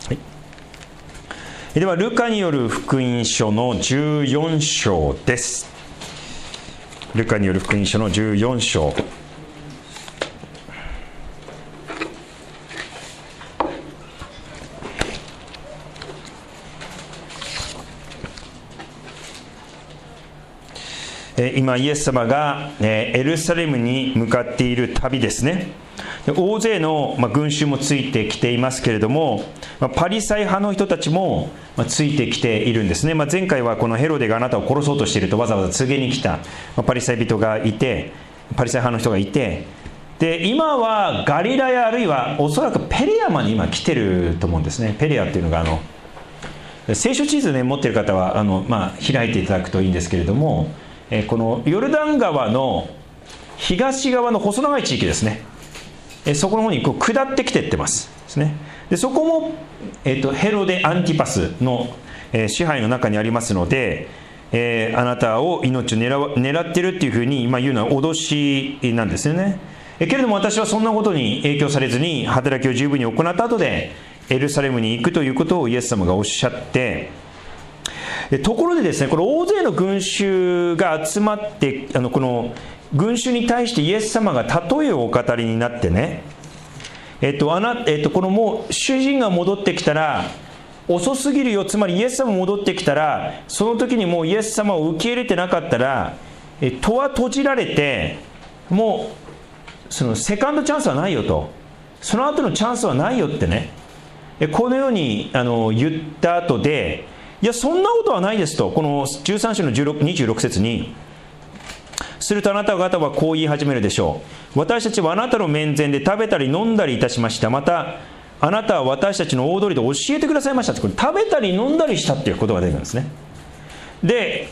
はい、ではルカによる福音書の14章です。ルカによる福音書の14章。今イエス様がエルサレムに向かっている旅ですね。大勢の群衆もついてきていますけれども、パリサイ派の人たちもついてきているんですね。前回はこのヘロデがあなたを殺そうとしているとわざわざ告げに来たパリサイ人がいて、パリサイ派の人がいて、で今はガリラヤあるいはおそらくペレアまで今来てると思うんですね。ペレアっていうのが聖書地図ね持っている方は開いていただくといいんですけれども、このヨルダン川の東側の細長い地域ですね。そこの方に下ってきてってますですね。でそこも、ヘロデ・アンティパスの、支配の中にありますので、あなたを命を狙ってるっていうふうに今言うのは脅しなんですよね。けれども私はそんなことに影響されずに働きを十分に行った後でエルサレムに行くということをイエス様がおっしゃって、ところでですね、これ大勢の群衆が集まってこの群衆に対してイエス様が例えをお語りになってね、このもう主人が戻ってきたら遅すぎるよ、つまりイエス様戻ってきたらその時にもうイエス様を受け入れてなかったら戸は閉じられて、もうそのセカンドチャンスはないよと、その後のチャンスはないよってね、このように言った後で、いやそんなことはないですと、この13章の26節に、するとあなた方はこう言い始めるでしょう。私たちはあなたの面前で食べたり飲んだりいたしました。またあなたは私たちの大通りで教えてくださいました。これ食べたり飲んだりしたっていう言葉が出てくるんですね。で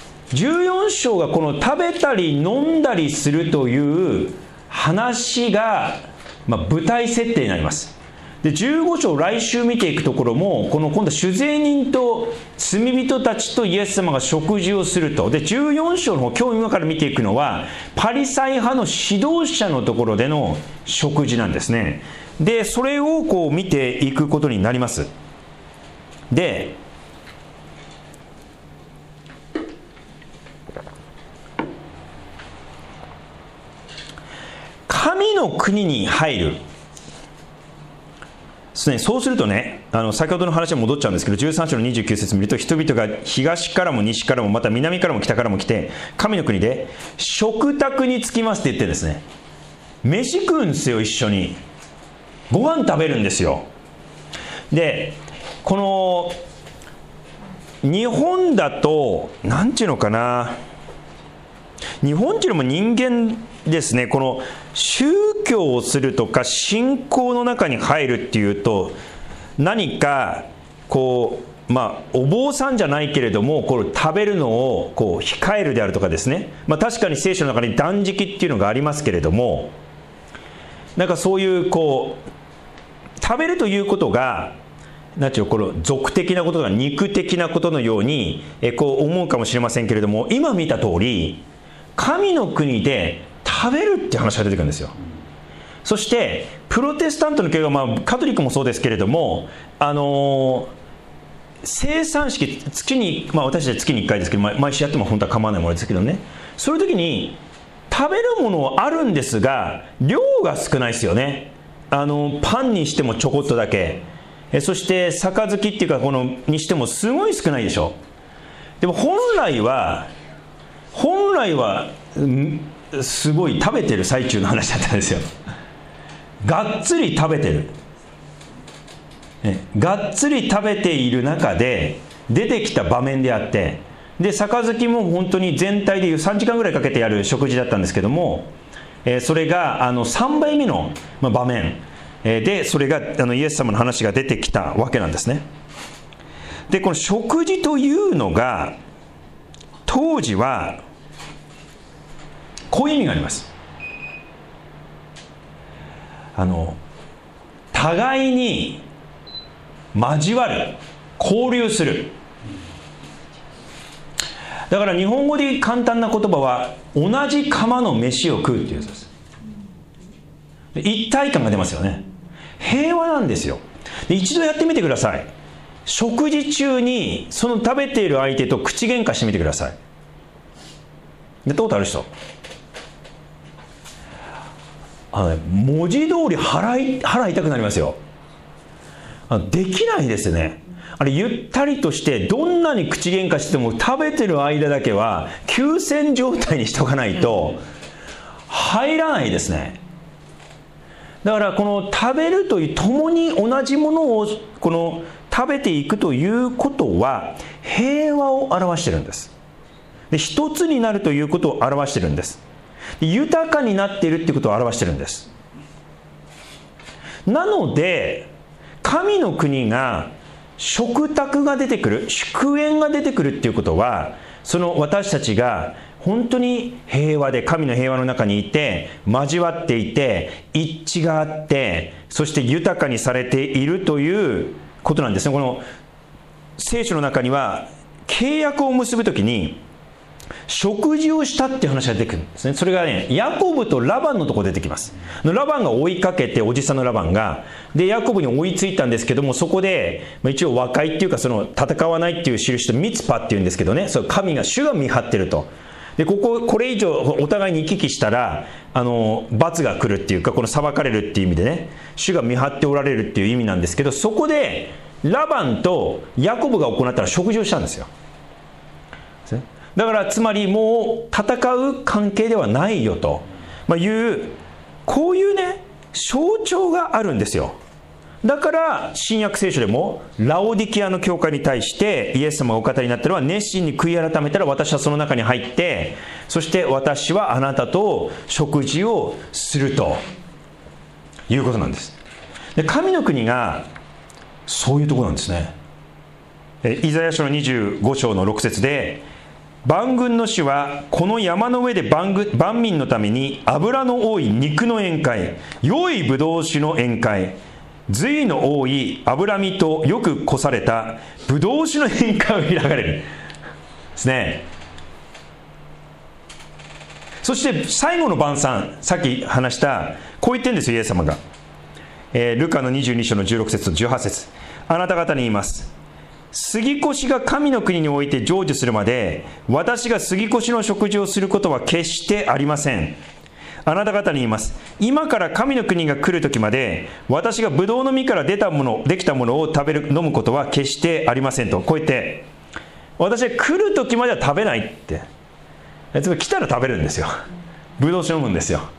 14章がこの食べたり飲んだりするという話が、舞台設定になります。で15章来週見ていくところも、この今度酒税人と罪人たちとイエス様が食事をすると。で14章の方、今日今から見ていくのはパリサイ派の指導者のところでの食事なんですね。でそれを見ていくことになります。で神の国に入る。そうするとね、先ほどの話に戻っちゃうんですけど、13章の29節見ると、人々が東からも西からもまた南からも北からも来て神の国で食卓に着きますって言ってですね、飯食うんですよ。一緒にご飯食べるんですよ。でこの日本だとなんていうのかな、日本っていうのも人間ですね、この宗教をするとか信仰の中に入るっていうと、何かお坊さんじゃないけれどもこれ食べるのを控えるであるとかですね、確かに聖書の中に断食っていうのがありますけれども、なんかそういう食べるということがなんていうこの俗的なことが肉的なことのように思うかもしれませんけれども、今見た通り神の国で食べるって話が出てくるんですよ。そしてプロテスタントの教会、カトリックもそうですけれども、生産式月に、私たち月に1回ですけど、毎週やっても本当は構わないものですけどね、そういう時に食べるものはあるんですが量が少ないですよね。パンにしてもちょこっとだけ、そして杯っていうかにしてもすごい少ないでしょ。でも本来はすごい食べてる最中の話だったんですよ。がっつり食べてる、がっつり食べている中で出てきた場面であって、で杯も本当に全体でいう3時間ぐらいかけてやる食事だったんですけども、それが3倍目の場面で、それがイエス様の話が出てきたわけなんですね。でこの食事というのが当時はこういう意味があります。互いに交わる、交流する。だから日本語で簡単な言葉は同じ釜の飯を食うっていうやつです。一体感が出ますよね。平和なんですよ。 で一度やってみてください。食事中にその食べている相手と口喧嘩してみてください。やったことある人？文字通り腹痛くなりますよ。できないですね。ゆったりとしてどんなに口喧嘩しても食べてる間だけは休戦状態にしとかないと入らないですね。だからこの食べるという共に同じものをこの食べていくということは平和を表しているんです。で一つになるということを表しているんです。豊かになっているということを表しているんです。なので神の国が食卓が出てくる、祝宴が出てくるっていうことは、その私たちが本当に平和で神の平和の中にいて交わっていて一致があって、そして豊かにされているということなんですね。この聖書の中には契約を結ぶときに食事をしたっていう話が出てくるんですね。それがね、ヤコブとラバンのところ出てきます。ラバンが追いかけて、おじさんのラバンがでヤコブに追いついたんですけども、そこで一応和解っていうか、その戦わないっていう印とミツパっていうんですけどね、その主が見張ってると。でこれ以上お互いに行き来したら罰が来るっていうか、この裁かれるっていう意味でね、主が見張っておられるっていう意味なんですけど、そこでラバンとヤコブが行ったら食事をしたんですよ。だからつまりもう戦う関係ではないよというこういうね象徴があるんですよ。だから新約聖書でもラオディケアの教会に対してイエス様がお語りになったのは、熱心に悔い改めたら私はその中に入って、そして私はあなたと食事をするということなんです。で神の国がそういうところなんですね。イザヤ書の25章の6節で、万軍の主はこの山の上で万民のために脂の多い肉の宴会、良いブドウ酒の宴会、髄の多い脂身とよくこされたブドウ酒の宴会を開かれるですね。そして最後の晩餐、さっき話したこう言ってるんですよ、イエス様が。ルカの22章の16節と18節、あなた方に言います。杉越が神の国において成就するまで、私が杉越の食事をすることは決してありません。あなた方に言います。今から神の国が来る時まで、私がブドウの実からできたものを飲むことは決してありませんと。こう言って、私は来る時までは食べないって。つまり来たら食べるんですよ。ブドウ酒飲むんですよ。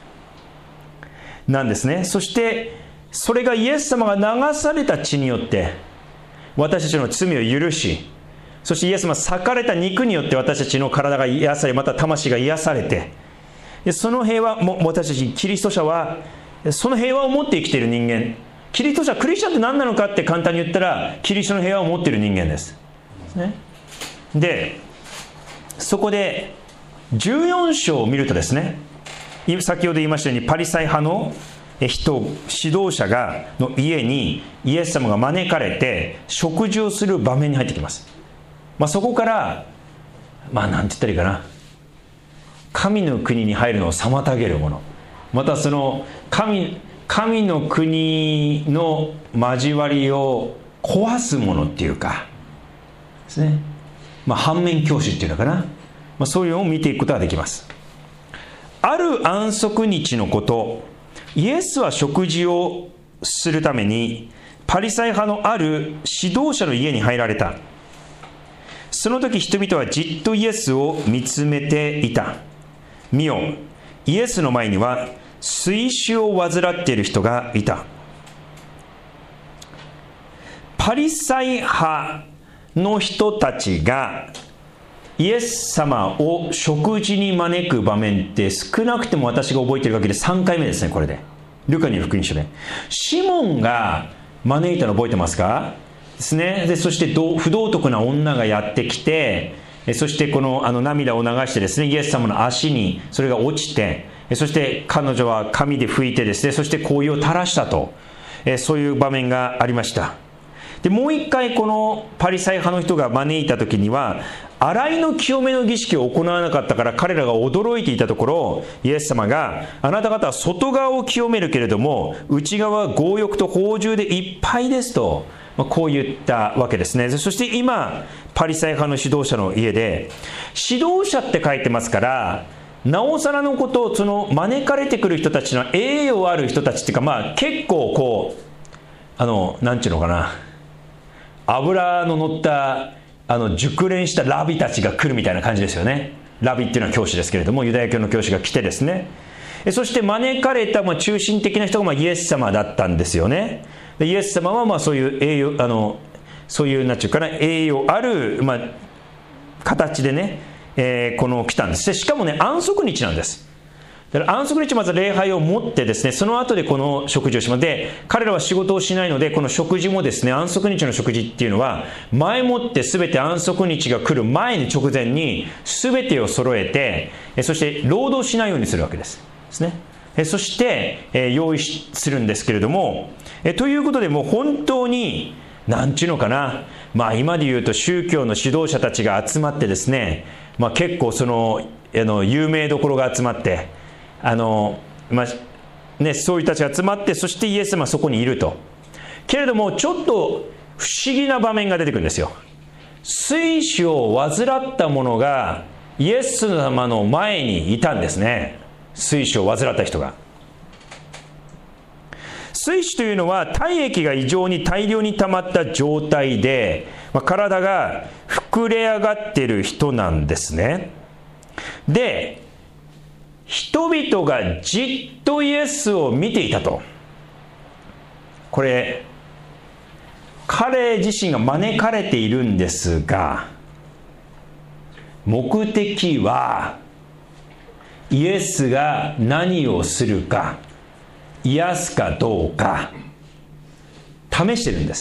なんですね。そしてそれがイエス様が流された血によって私たちの罪を許し、そしてイエス様が裂かれた肉によって私たちの体が癒され、また魂が癒されて、でその平和も私たちキリスト者はその平和を持って生きている人間。キリスト者、クリスチャンって何なのかって簡単に言ったら、キリストの平和を持っている人間です、ね。でそこで14章を見るとですね、先ほど言いましたようにパリサイ派の指導者の家にイエス様が招かれて食事をする場面に入ってきます。そこからなんて言ったらいいかな、神の国に入るのを妨げるもの、またその神の国の交わりを壊すものっていうかですね、反面教師っていうのかな、そういうのを見ていくことができます。ある安息日のこと、イエスは食事をするためにパリサイ派のある指導者の家に入られた。その時人々はじっとイエスを見つめていた。見よ、イエスの前には水腫を患っている人がいた。パリサイ派の人たちがイエス様を食事に招く場面って少なくても私が覚えている限り3回目ですね。これでルカによる福音書でシモンが招いたの覚えてますかですね。でそして不道徳な女がやってきて、そしてこの涙を流してですね、イエス様の足にそれが落ちて、そして彼女は紙で拭いてですね、そして香油を垂らしたと、そういう場面がありました。 でもう一回このパリサイ派の人が招いた時には、洗いの清めの儀式を行わなかったから彼らが驚いていたところ、イエス様が、あなた方は外側を清めるけれども内側は強欲と放縦でいっぱいですと、こう言ったわけですね。そして今パリサイ派の指導者の家で、指導者って書いてますから、なおさらのことを、その招かれてくる人たちの栄誉ある人たちっていうか、結構こうなんていうのかな、油の乗った熟練したラビたちが来るみたいな感じですよね。ラビっていうのは教師ですけれども、ユダヤ教の教師が来てですね、そして招かれた中心的な人がイエス様だったんですよね。でイエス様はそういう栄誉そういうなんていうかな、栄誉ある形でね、来たんです。でしかもね、安息日なんです。だから安息日まず礼拝を持ってですね、その後でこの食事をします。で彼らは仕事をしないので、この食事もですね、安息日の食事っていうのは前もって全て安息日が来る前に、直前に全てを揃えて、そして労働しないようにするわけですね。そして用意するんですけれども、ということで、もう本当になんちゅうのかな、今で言うと宗教の指導者たちが集まってですね、結構その有名どころが集まってそういう人たちが集まって、そしてイエス様はそこにいると。けれどもちょっと不思議な場面が出てくるんですよ。水死を患った者がイエス様の前にいたんですね。水死を患った人が。水死というのは体液が異常に大量に溜まった状態で、体が膨れ上がっている人なんですね。で人々がじっとイエスを見ていたと。これ彼自身が招かれているんですが、目的はイエスが何をするか、癒すかどうか試してるんです。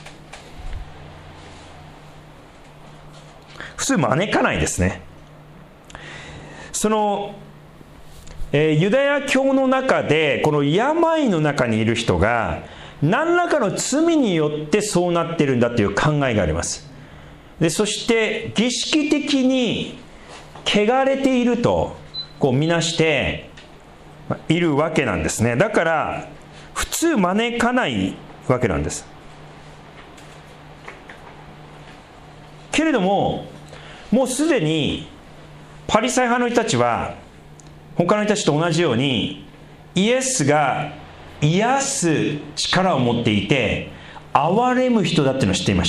普通招かないですね。そのユダヤ教の中で、この病の中にいる人が何らかの罪によってそうなっているんだという考えがあります。でそして儀式的に汚れていると見なしているわけなんですね。だから普通招かないわけなんです。けれどももうすでにパリサイ派の人たちは他の人たちと同じように、イエスが癒す力を持っていて憐れむ人だっていうのを知っていました。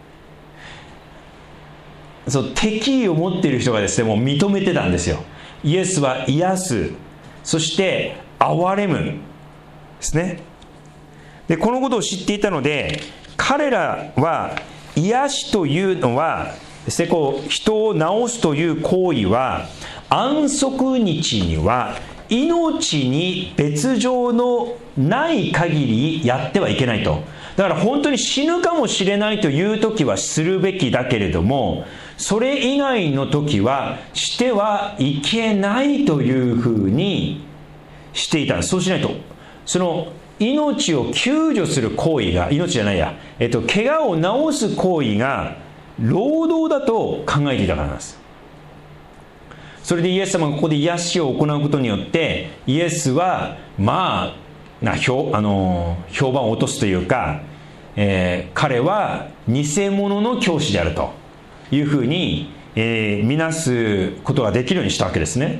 敵意を持っている人がですね、もう認めてたんですよ。イエスは癒す、そして憐れむですね。でこのことを知っていたので、彼らは癒しというのはですね、人を治すという行為は安息日には命に別状のない限りやってはいけないと。だから本当に死ぬかもしれないという時はするべきだけれども、それ以外の時はしてはいけないというふうにしていたんです。そうしないとその命を救助する行為が、命じゃないや、怪我を治す行為が労働だと考えていたからなんです。それでイエス様がここで癒しを行うことによって、イエスは評判を落とすというか、彼は偽物の教師であるというふうに、見なすことができるようにしたわけですね。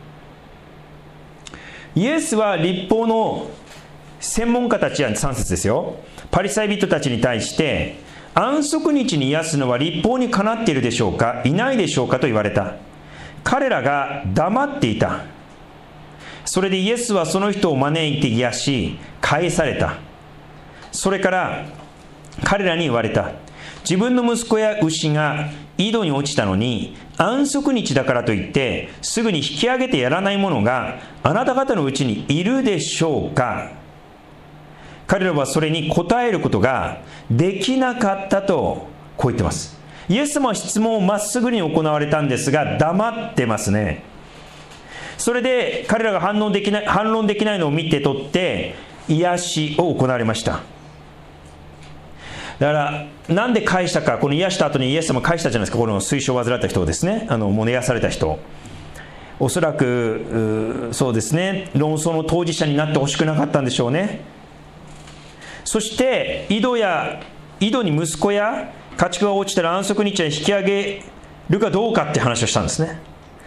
イエスは律法の専門家たちや、3節ですよ、パリサイ人たちに対して、安息日に癒すのは律法にかなっているでしょうか、いないでしょうかと言われた。彼らが黙っていた。それでイエスはその人を招いて癒し返された。それから彼らに言われた。自分の息子や牛が井戸に落ちたのに、安息日だからといってすぐに引き上げてやらない者があなた方のうちにいるでしょうか。彼らはそれに答えることができなかったとこう言ってます。イエス様は質問をまっすぐに行われたんですが、黙ってますね。それで彼らが反論できないのを見て取って癒しを行われました。 だからなんで返したか、この癒した後にイエス様返したじゃないですか、この水晶を患った人をですね、もう癒された人、おそらくそうですね、論争の当事者になってほしくなかったんでしょうね。そして井戸に息子や家畜が落ちたら安息日は引き上げるかどうかって話をしたんですね。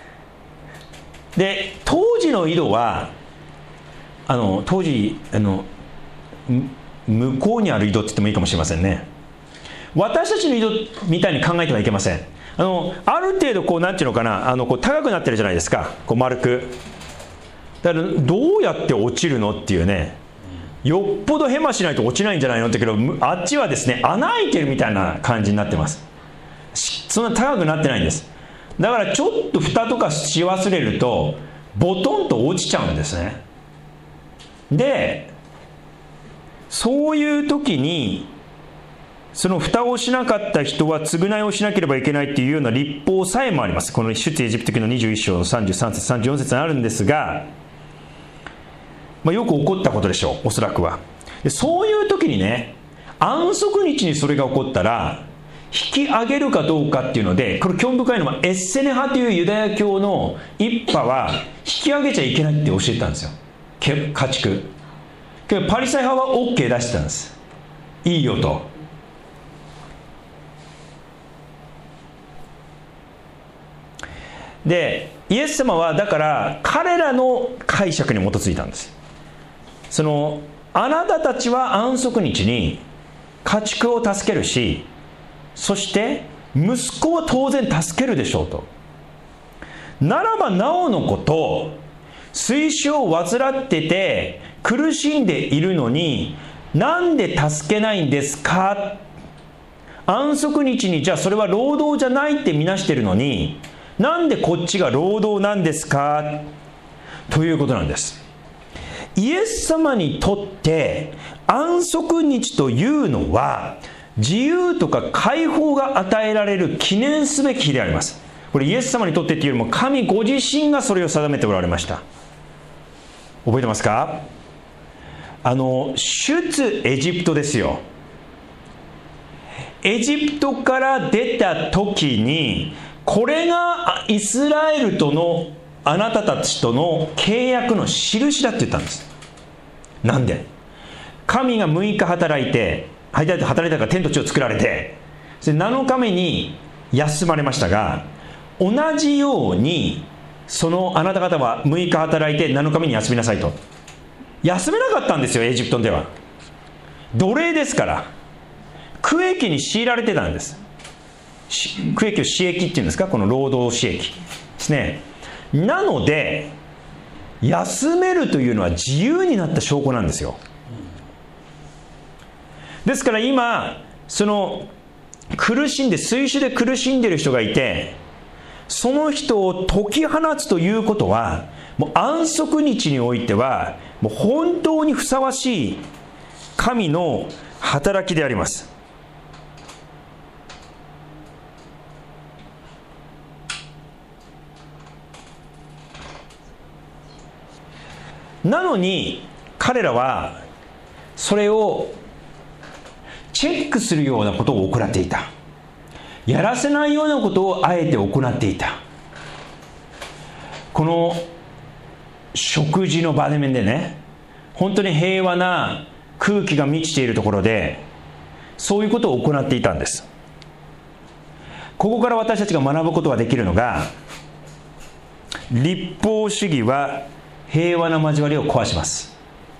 で当時の井戸は当時向こうにある井戸って言ってもいいかもしれませんね。私たちの井戸みたいに考えてはいけません。ある程度こうなんていうのかな、こう高くなってるじゃないですか、こう丸く。だからどうやって落ちるのっていうね、よっぽどヘマしないと落ちないんじゃないのって言うけど、あっちはですね穴開いてるみたいな感じになってます。そんな高くなってないんです。だからちょっと蓋とかし忘れるとボトンと落ちちゃうんですね。でそういう時にその蓋をしなかった人は償いをしなければいけないっていうような律法さえもあります。この出エジプト記の21章の33節34節にあるんですが、よく起こったことでしょう、おそらくは。でそういう時にね、安息日にそれが起こったら引き上げるかどうかっていうので、これ興味深いのはエッセネ派というユダヤ教の一派は引き上げちゃいけないって教えてたんですよ、家畜。けどパリサイ派は OK 出してたんです。いいよと。でイエス様はだから彼らの解釈に基づいたんです。あなたたちは安息日に家畜を助けるし、そして息子は当然助けるでしょうと。ならばなおのこと、水腫を患ってて苦しんでいるのになんで助けないんですか。安息日にじゃあそれは労働じゃないってみなしてるのに、なんでこっちが労働なんですかということなんです。イエス様にとって安息日というのは自由とか解放が与えられる記念すべき日であります。これイエス様にとってというよりも神ご自身がそれを定めておられました。覚えてますか。出エジプトですよ。エジプトから出た時に、これがイスラエルとのあなたたちとの契約の印だって言ったんです。なんで神が6日働いたから天と地を作られて、それ7日目に休まれましたが、同じようにあなた方は6日働いて7日目に休みなさいと。休めなかったんですよ、エジプトでは。奴隷ですから、区役に強いられてたんです。区役を私役っていうんですか、この労働私役ですね。なので休めるというのは自由になった証拠なんですよ。ですから今水腫で苦しんでいる人がいて、その人を解き放つということは、もう安息日においてはもう本当にふさわしい神の働きであります。なのに彼らはそれをチェックするようなことを行っていた。やらせないようなことをあえて行っていた。この食事の場面でね、本当に平和な空気が満ちているところでそういうことを行っていたんです。ここから私たちが学ぶことができるのが、律法主義は平和な交わりを壊します。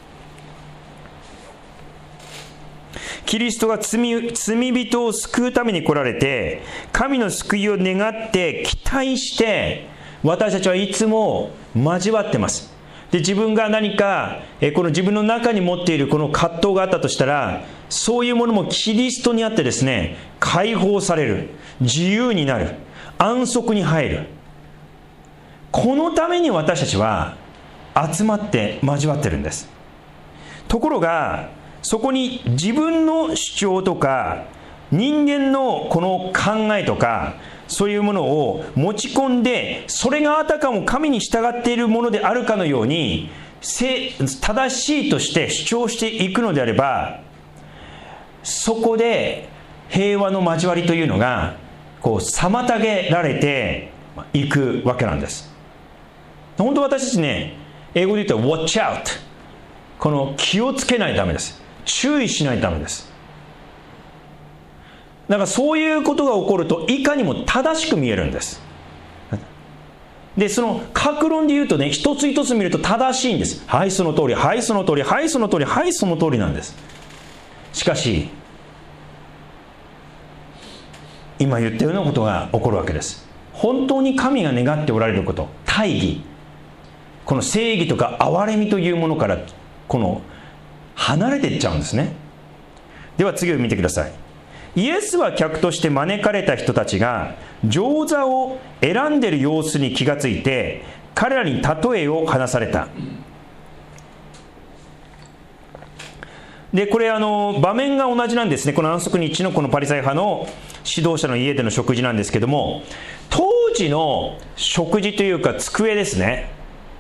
キリストが罪人を救うために来られて、神の救いを願って期待して、私たちはいつも交わってます。で、自分が何かこの自分の中に持っているこの葛藤があったとしたら、そういうものもキリストにあってですね、解放される、自由になる、安息に入る。このために私たちは集まって交わってるんです。ところがそこに自分の主張とか人間のこの考えとかそういうものを持ち込んで、それがあたかも神に従っているものであるかのように正しいとして主張していくのであれば、 そこで平和の交わりというのがこう妨げられていくわけなんです。本当私たちね、英語で言うと watch out、 この気をつけないとダメです。注意しないとダメです。だからそういうことが起こるといかにも正しく見えるんです。でその各論で言うとね、一つ一つ見ると正しいんです。はいその通り、はいその通り、はいその通り、はいその通りなんです。しかし今言ったようなことが起こるわけです。本当に神が願っておられること、大義、この正義とか憐れみというものからこの離れていっちゃうんですね。では次を見てください。イエスは客として招かれた人たちが上座を選んでいる様子に気がついて、彼らに例えを話された。でこれ場面が同じなんですね。この安息日のこのパリサイ派の指導者の家での食事なんですけども、当時の食事というか机ですね、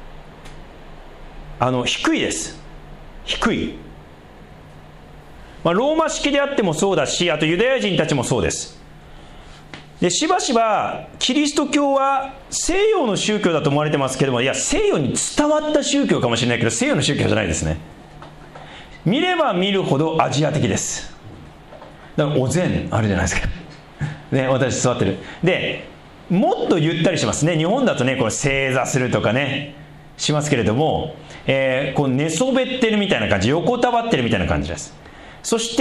低いです。低い、ローマ式であってもそうだし、あとユダヤ人たちもそうです。でしばしばキリスト教は西洋の宗教だと思われてますけども、いや西洋に伝わった宗教かもしれないけど西洋の宗教じゃないですね。見れば見るほどアジア的です。だからお膳あるじゃないですかね、私座ってる。でもっとゆったりしますね。日本だとねこれ正座するとかねしますけれども、こう寝そべってるみたいな感じ、横たわってるみたいな感じです。そして、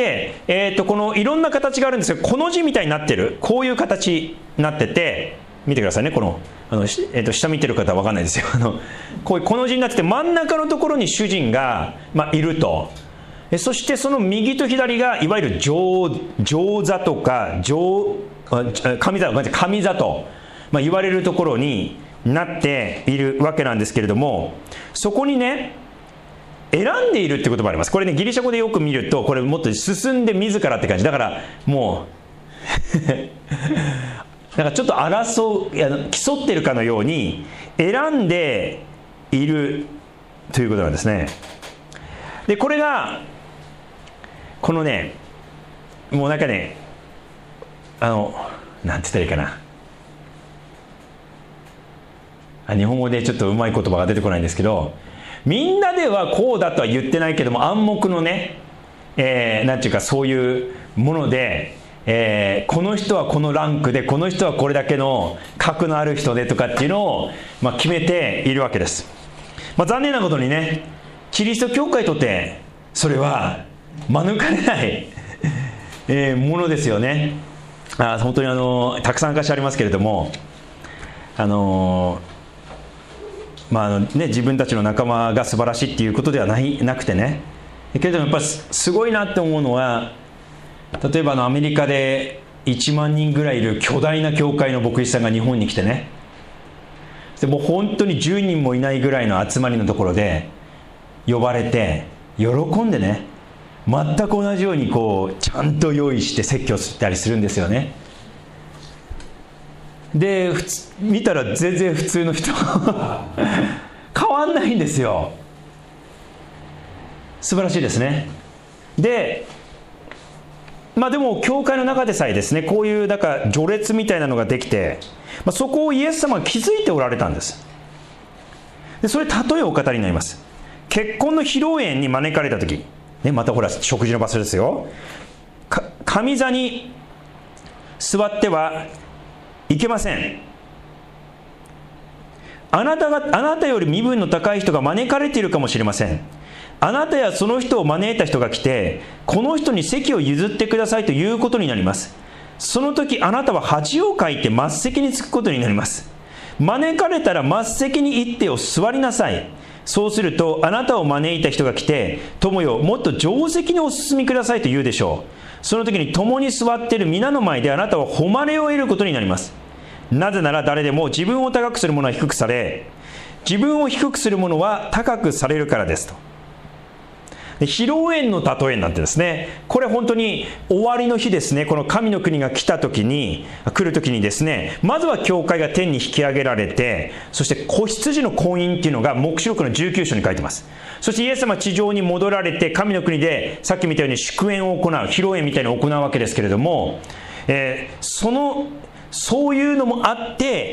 このいろんな形があるんですけど、この字みたいになってる、こういう形になってて、見てくださいね。この下見てる方は分かんないですよ。こういうこの字になってて、真ん中のところに主人が、いると。そしてその右と左がいわゆる上座とか上座と、言われるところになっているわけなんですけれども、そこにね選んでいるって言葉あります。これねギリシャ語でよく見ると、これもっと進んで自らって感じだから、もうなんかちょっと競ってるかのように選んでいるということなんですね。でこれがこのね、もうなんかね、なんて言ったらいいかな、日本語でちょっとうまい言葉が出てこないんですけど、みんなではこうだとは言ってないけども、暗黙のね、なんていうかそういうもので、この人はこのランクで、この人はこれだけの格のある人でとかっていうのを、決めているわけです。残念なことにね、キリスト教会にとってそれは免れない、ものですよね。本当にたくさん証ありますけれども、自分たちの仲間が素晴らしいっていうことではなくてね、けれどもやっぱりすごいなって思うのは、例えばアメリカで1万人ぐらいいる巨大な教会の牧師さんが日本に来てね、でもう本当に10人もいないぐらいの集まりのところで呼ばれて喜んでね、全く同じようにこうちゃんと用意して説教したりするんですよね。で見たら全然普通の人変わんないんですよ。素晴らしいですね。ででも教会の中でさえですね、こういうだから序列みたいなのができて、そこをイエス様が気づいておられたんです。でそれ例えをお語りになります。結婚の披露宴に招かれた時、またほら食事の場所ですよ。上座に座ってはいけません。あなたより身分の高い人が招かれているかもしれません。あなたやその人を招いた人が来て、この人に席を譲ってくださいということになります。その時あなたは恥をかいて末席に着くことになります。招かれたら末席に行って座りなさい。そうするとあなたを招いた人が来て、友よもっと上席にお進みくださいと言うでしょう。その時に共に座っている皆の前であなたは誉れを得ることになります。なぜなら誰でも自分を高くする者は低くされ、自分を低くする者は高くされるからですと。 披露宴の例えになってですね、これ本当に終わりの日ですね、この神の国が来る時にですね、まずは教会が天に引き上げられて、そして子羊の婚姻っていうのが黙示録の19章に書いてます。そしてイエス様は地上に戻られて、神の国でさっき見たように祝宴を行う、披露宴みたいに行うわけですけれども、そういうのもあって、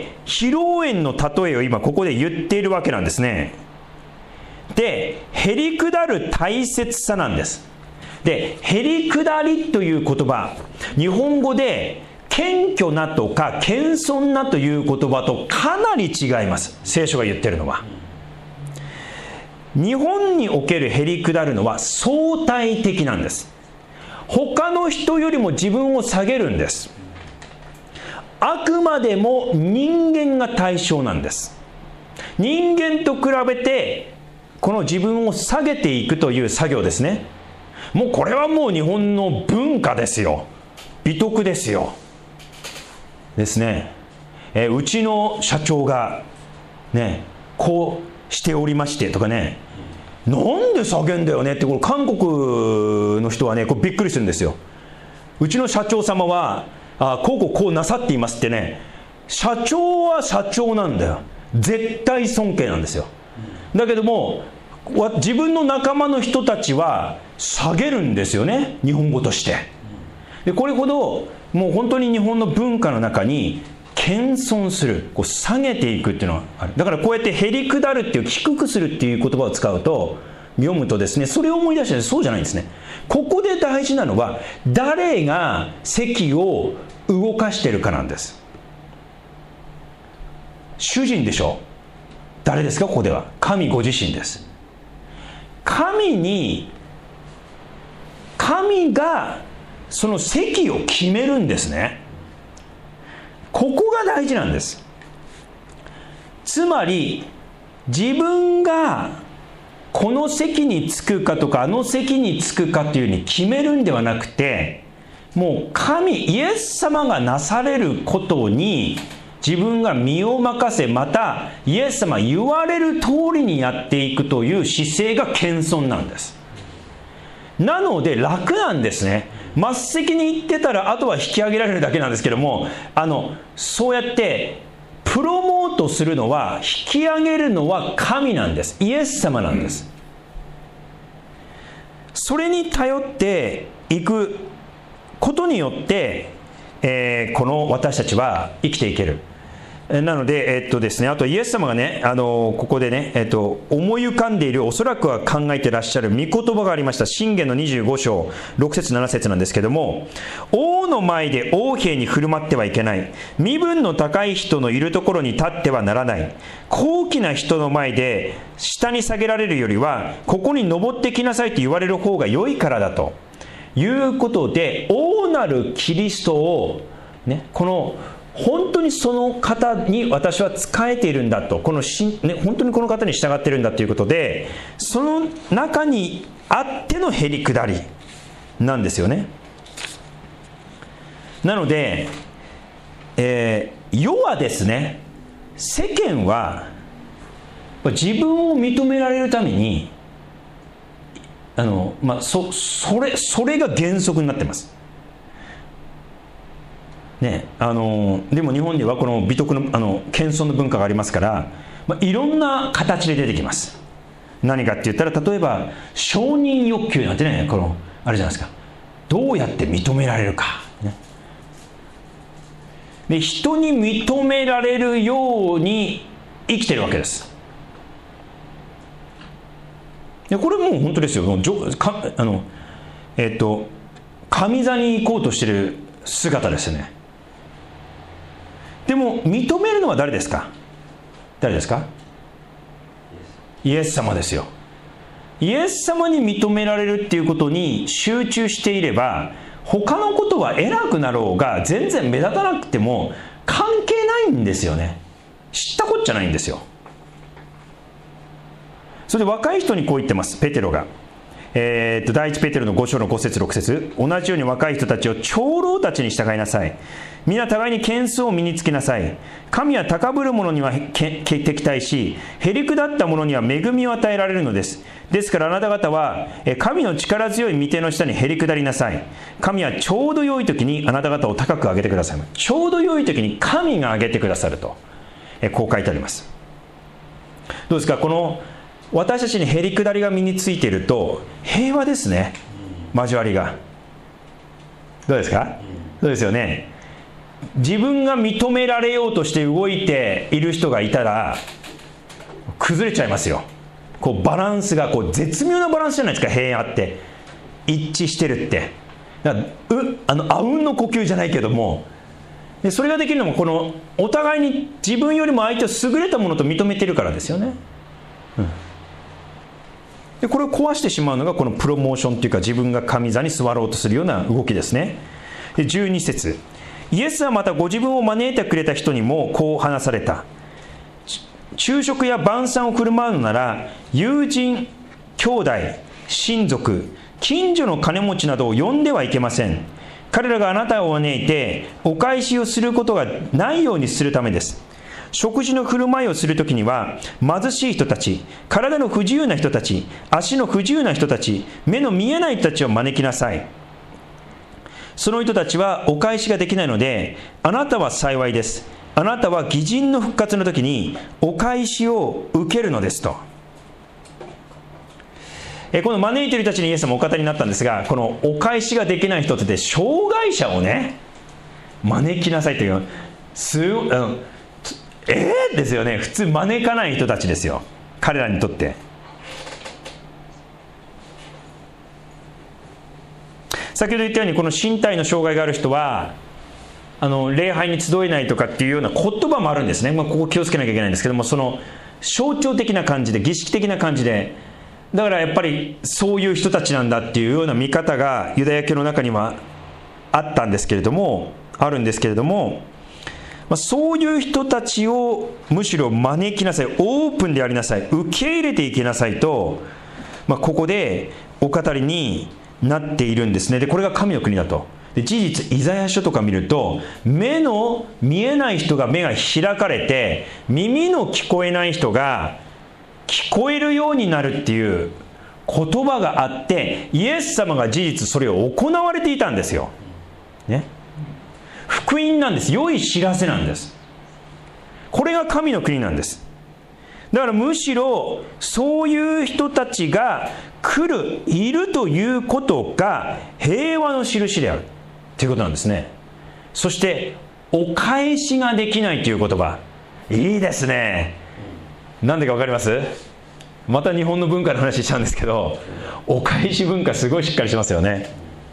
披露宴の例えを今ここで言っているわけなんですね。で、へりくだる大切さなんです。で、へりくだりという言葉、日本語で謙虚なとか謙遜なという言葉とかなり違います。聖書が言ってるのは。日本におけるへりくだるのは相対的なんです。他の人よりも自分を下げるんです。あくまでも人間が対象なんです。人間と比べてこの自分を下げていくという作業ですね。もうこれはもう日本の文化ですよ。美徳ですよ。ですね。うちの社長がね、こうしておりましてとかね、なんで下げんだよねって、これ韓国の人はね、こうびっくりするんですよ。うちの社長様はこうなさっていますってね、社長は社長なんだよ。絶対尊敬なんですよ。だけども自分の仲間の人たちは下げるんですよね、日本語として。でこれほどもう本当に日本の文化の中に謙遜する、こう下げていくっていうのがある。だからこうやってへりくだるっていう、低くするっていう言葉を使うと、読むとですね、それを思い出して、そうじゃないんですね。ここで大事なのは誰が席を動かしてるかなんです。主人でしょ。誰ですか？ここでは神ご自身です。神がその席を決めるんですね。ここが大事なんです。つまり自分がこの席に着くかとかあの席に着くかというふうに決めるんではなくて、もうイエス様がなされることに自分が身を任せ、またイエス様言われる通りにやっていくという姿勢が謙遜なんです。なので楽なんですね。末席に行ってたらあとは引き上げられるだけなんですけども、そうやってプロモートするのは、引き上げるのは神なんです。イエス様なんです。それに頼っていくことによって、この私たちは生きていける。なので、ですね、あとイエス様がね、ここでね、思い浮かんでいる、おそらくは考えてらっしゃる御言葉がありました。箴言の25章6節7節なんですけども、王の前で横柄に振る舞ってはいけない、身分の高い人のいるところに立ってはならない、高貴な人の前で下に下げられるよりはここに登ってきなさいと言われる方が良いからだということで、王なるキリストをね、この本当にその方に私は仕えているんだと、本当にこの方に従っているんだということで、その中にあってのへりくだりなんですよね。なので、世はですね、世間は自分を認められるためにそれが原則になってます。ね、でも日本にはこの美徳の謙遜の文化がありますから、いろんな形で出てきます。何かって言ったら、例えば承認欲求なんてね、あれじゃないですか。どうやって認められるか、ね、で人に認められるように生きてるわけです。でこれもう本当ですよ。上座に行こうとしてる姿ですよね。でも認めるのは誰ですか？イエス様ですよ。イエス様に認められるっていうことに集中していれば、他のことは偉くなろうが全然目立たなくても関係ないんですよね。知ったこっちゃないんですよ。それで若い人にこう言ってます、ペテロが。第一ペテロの5章の5節6節、同じように若い人たちを長老たちに従いなさい。皆互いに謙遜を身につけなさい。神は高ぶる者には敵対し、へりくだった者には恵みを与えられるのです。 ですからあなた方は神の力強い御手の下にへり下りなさい。神はちょうど良い時にあなた方を高く上げてください。ちょうど良い時に神が上げてくださると、こう書いてあります。どうですか、この私たちにへり下りが身についていると平和ですね。交わりがどうですか。そうですよね。自分が認められようとして動いている人がいたら崩れちゃいますよ。こうバランスが絶妙なバランスじゃないですか。平和って一致してるって、だからあうんの呼吸じゃないけども、でそれができるのもこのお互いに自分よりも相手を優れたものと認めてるからですよね。でこれを壊してしまうのがこのプロモーションというか、自分が上座に座ろうとするような動きですね。で12節、イエスはまたご自分を招いてくれた人にもこう話された。昼食や晩餐を振る舞うのなら、友人、兄弟、親族、近所の金持ちなどを呼んではいけません。彼らがあなたを招いてお返しをすることがないようにするためです。食事の振る舞いをするときには、貧しい人たち、体の不自由な人たち、足の不自由な人たち、目の見えない人たちを招きなさい。その人たちはお返しができないので、あなたは幸いです。あなたは義人の復活の時にお返しを受けるのですと。この招いている人たちにイエスもお語りになったんですが、このお返しができない人って障害者をね招きなさいという、ですよね。普通招かない人たちですよ、彼らにとって。先ほど言ったように、この身体の障害がある人は礼拝に集えないとかっていうような言葉もあるんですね。ここ気をつけなきゃいけないんですけども、その象徴的な感じで、儀式的な感じで、だからやっぱりそういう人たちなんだっていうような見方がユダヤ教の中にはあるんですけれども、そういう人たちをむしろ招きなさい、オープンでありなさい、受け入れていきなさいと、ここでお語りになっているんですね。でこれが神の国だと。で事実イザヤ書とか見ると、目の見えない人が目が開かれて、耳の聞こえない人が聞こえるようになるっていう言葉があって、イエス様が事実それを行われていたんですよ、ね、福音なんです。良い知らせなんです。これが神の国なんです。だからむしろそういう人たちがいるということが平和の印であるということなんですね。そしてお返しができないという言葉、いいですね。なんでか分かります？また日本の文化の話しちゃうんですけど、お返し文化すごいしっかりしますよね。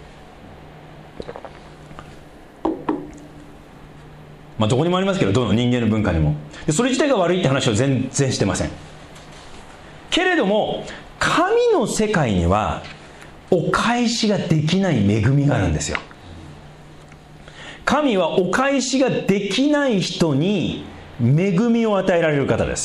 どこにもありますけど、どの人間の文化にも。でそれ自体が悪いって話を全然してませんけれども、神の世界にはお返しができない恵みがあるんですよ。神はお返しができない人に恵みを与えられる方です。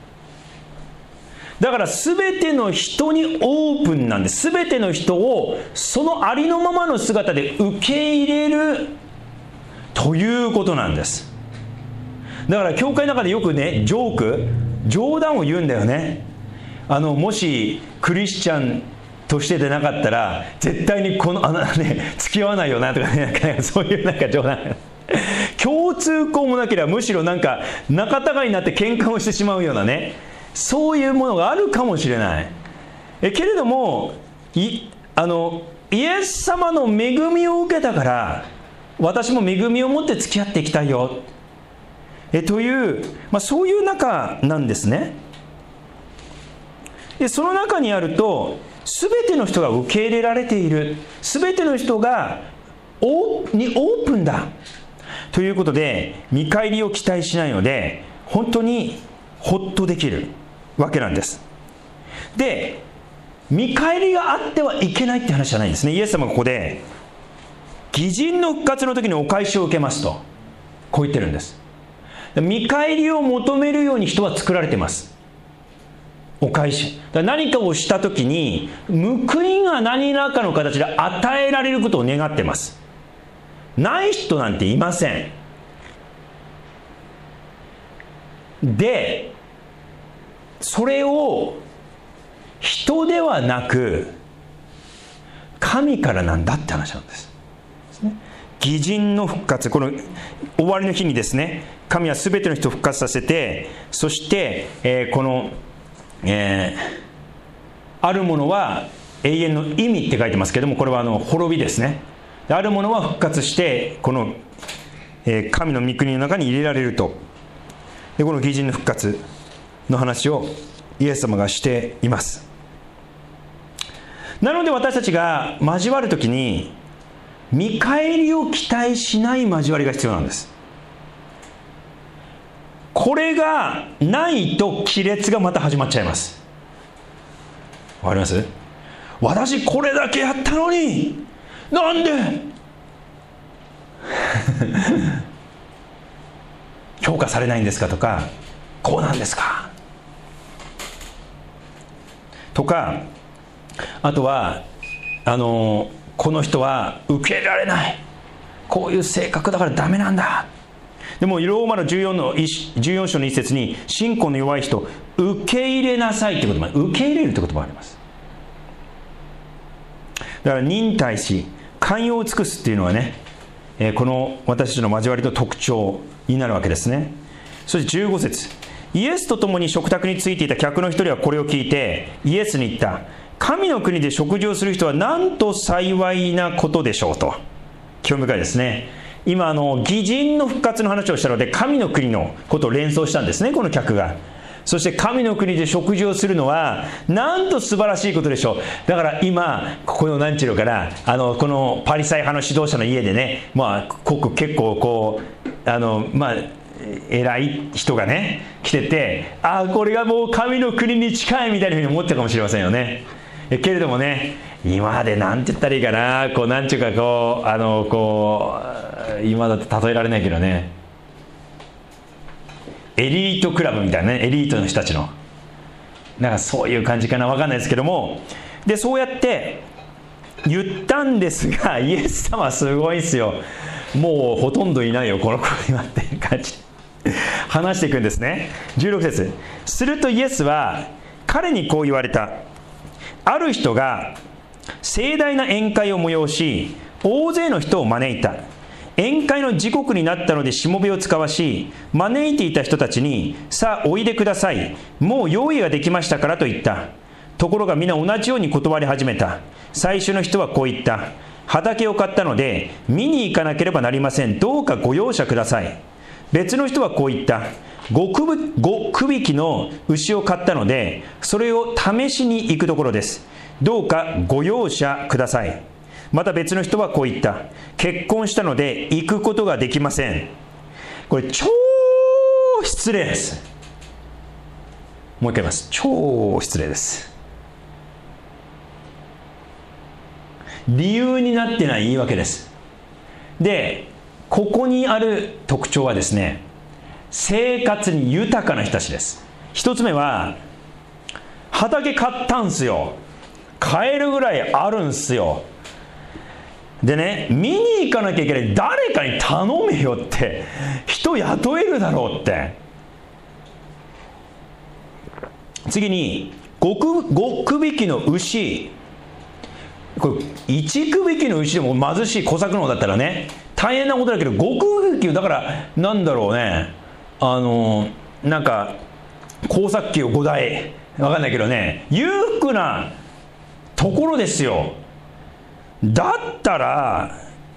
だから全ての人にオープンなんです。全ての人をそのありのままの姿で受け入れるということなんです。だから教会の中でよくね、冗談を言うんだよね。もしクリスチャンとしてでなかったら絶対に付き合わないよなとかね、そういう冗談共通項もなければ、むしろ仲違いになって喧嘩をしてしまうようなね、そういうものがあるかもしれない。けれどもイエス様の恵みを受けたから、私も恵みを持って付き合っていきたいよという、そういう中なんですね。でその中にあると、全ての人が受け入れられている、全ての人がオープンだということで、見返りを期待しないので本当にホッとできるわけなんです。で見返りがあってはいけないって話じゃないんですね。イエス様がここで義人の復活の時にお返しを受けますとこう言ってるんです。見返りを求めるように人は作られています。お返し、何かをした時に報いが何らかの形で与えられることを願っています。ない人なんていません。でそれを人ではなく神からなんだって話なんです。義人の復活、この終わりの日にですね、神は全ての人を復活させて、そして、この、あるものは永遠の意味って書いてますけども、これは滅びですね。あるものは復活してこの、神の御国の中に入れられると。でこの義人の復活の話をイエス様がしています。なので私たちが交わるときに見返りを期待しない交わりが必要なんです。これがないと亀裂がまた始まっちゃいます。わかります？私これだけやったのになんで評価されないんですかとか、こうなんですかとか、あとはこの人は受け入れられない、こういう性格だからダメなんだ。でもローマの14章の一節に信仰の弱い人受け入れなさいって言葉、受け入れるって言葉があります。だから忍耐し寛容を尽くすっていうのはね、この私たちの交わりの特徴になるわけですね。そして15節、イエスと共に食卓についていた客の一人はこれを聞いてイエスに言った。神の国で食事をする人はなんと幸いなことでしょうと。興味深いですね。今義人の復活の話をしたので神の国のことを連想したんですね、この客が。そして神の国で食事をするのはなんと素晴らしいことでしょう。だから今ここの何ちゅうかな、このパリサイ派の指導者の家でね、結構こう偉い人がね来てて、これがもう神の国に近いみたいなふうに思ってるかもしれませんよね。けれどもね、今までなんて言ったらいいかな、こうなんちゅうかこう今だと例えられないけどね、エリートクラブみたいなね、エリートの人たちのなんかそういう感じかな、分かんないですけども、でそうやって言ったんですが、イエス様はすごいですよ。もうほとんどいないよこの子今っていう感じ話していくんですね。16節、するとイエスは彼にこう言われた。ある人が盛大な宴会を催し大勢の人を招いた。宴会の時刻になったのでしもべを使わし、招いていた人たちに、さあおいでください、もう用意ができましたからと言った。ところが皆同じように断り始めた。最初の人はこう言った。畑を買ったので見に行かなければなりません、どうかご容赦ください。別の人はこう言った。5区引きの牛を買ったのでそれを試しに行くところです、どうかご容赦ください。また別の人はこう言った。結婚したので行くことができません。これ超失礼です。もう一回言います。超失礼です。理由になってない言い訳です。でここにある特徴はですね、生活に豊かな人たちです。一つ目は畑買ったんすよ、買えるぐらいあるんすよ。でね、見に行かなきゃいけない、誰かに頼めよって、人雇えるだろうって。次に5区引きの牛、これ1区引きの牛でも貧しい小作農だったらね大変なことだけど、5区引きだからなんだろうね、なんか工作機を5台わかんないけどね、裕福なところですよ。だったら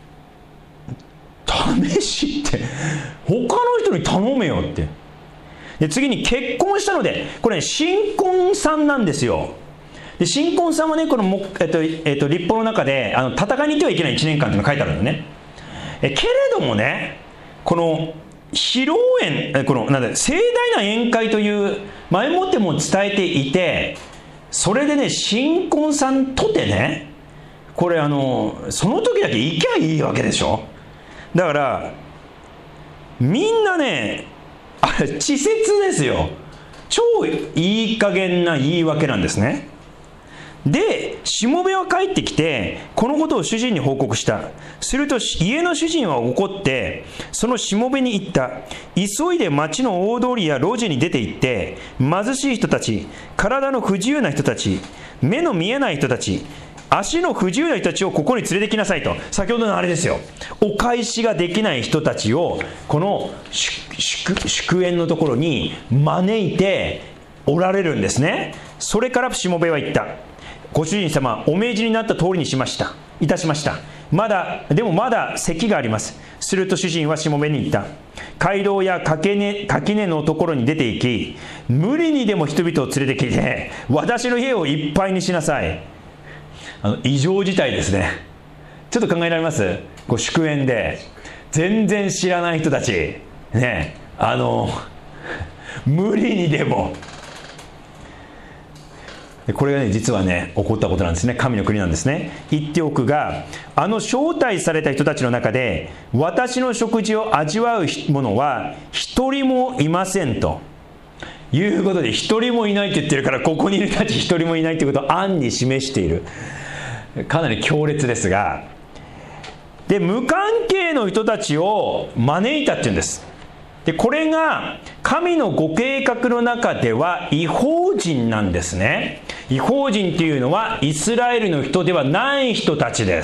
試しって他の人に頼めよって。で次に結婚したので、これ、ね、新婚さんなんですよ。で新婚さんはね、この律法の中で戦いに行ってはいけない1年間っていうのが書いてあるのね。けれどもね、この披露宴、この盛大な宴会という前もっても伝えていて、それでね新婚さんとてね、これその時だけ行きゃいいわけでしょ。だからみんなね、稚拙ですよ。超いい加減な言い訳なんですね。 でしもべは帰ってきてこのことを主人に報告した。すると家の主人は怒ってそのしもべに言った。急いで町の大通りや路地に出て行って貧しい人たち、体の不自由な人たち、目の見えない人たち、足の不自由な人たちをここに連れてきなさいと。先ほどのあれですよ、お返しができない人たちをこの祝宴のところに招いておられるんですね。それからしもべは言った。ご主人様、お命じになった通りにいたしました。でもまだ席があります。すると主人はしもべに言った。街道や垣根のところに出て行き、無理にでも人々を連れてきて私の家をいっぱいにしなさい。異常事態ですね。ちょっと考えられます？祝宴で全然知らない人たちね、無理にでも、これがね実はね起こったことなんですね。神の国なんですね。言っておくが、招待された人たちの中で私の食事を味わう者は一人もいませんということで、一人もいないって言ってるから、ここにいる人たち一人もいないということを暗に示している。かなり強烈ですが、で無関係の人たちを招いたっていうんです。でこれが神のご計画の中では異邦人なんですね。異邦人というのはイスラエルの人ではない人たちです。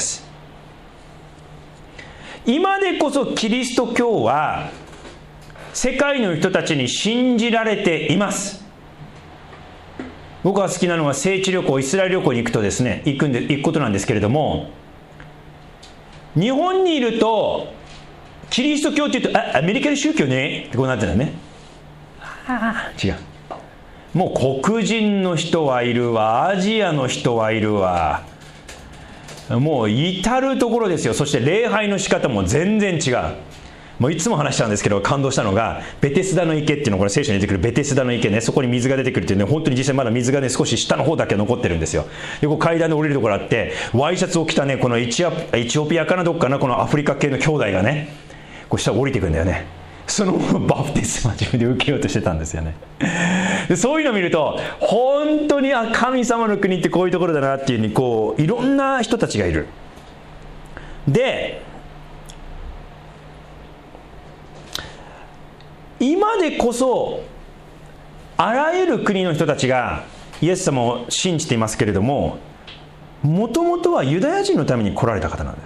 今でこそキリスト教は世界の人たちに信じられています。僕が好きなのは聖地旅行、イスラエル旅行に行くとですね、行くことなんですけれども、日本にいるとキリスト教って言うとアメリカの宗教ねってこうなってるんだね。違う。もう黒人の人はいるわ、アジアの人はいるわ、もう至るところですよ。そして礼拝の仕方も全然違う。もういつも話したんですけど、感動したのがベテスダの池っていうの、これ聖書に出てくるベテスダの池ね、そこに水が出てくるっていうね、本当に実際まだ水がね少し下の方だけ残ってるんですよ。でこう階段で降りるところあって、ワイシャツを着たね、このエチオピアかなどっかな、このアフリカ系の兄弟がねこう下を降りてくるんだよね。そのバプテスマ自分で受けようとしてたんですよね。でそういうのを見ると本当に神様の国ってこういうところだなっていうふうに、こういろんな人たちがいる。で今でこそあらゆる国の人たちがイエス様を信じていますけれども、もともとはユダヤ人のために来られた方なんです。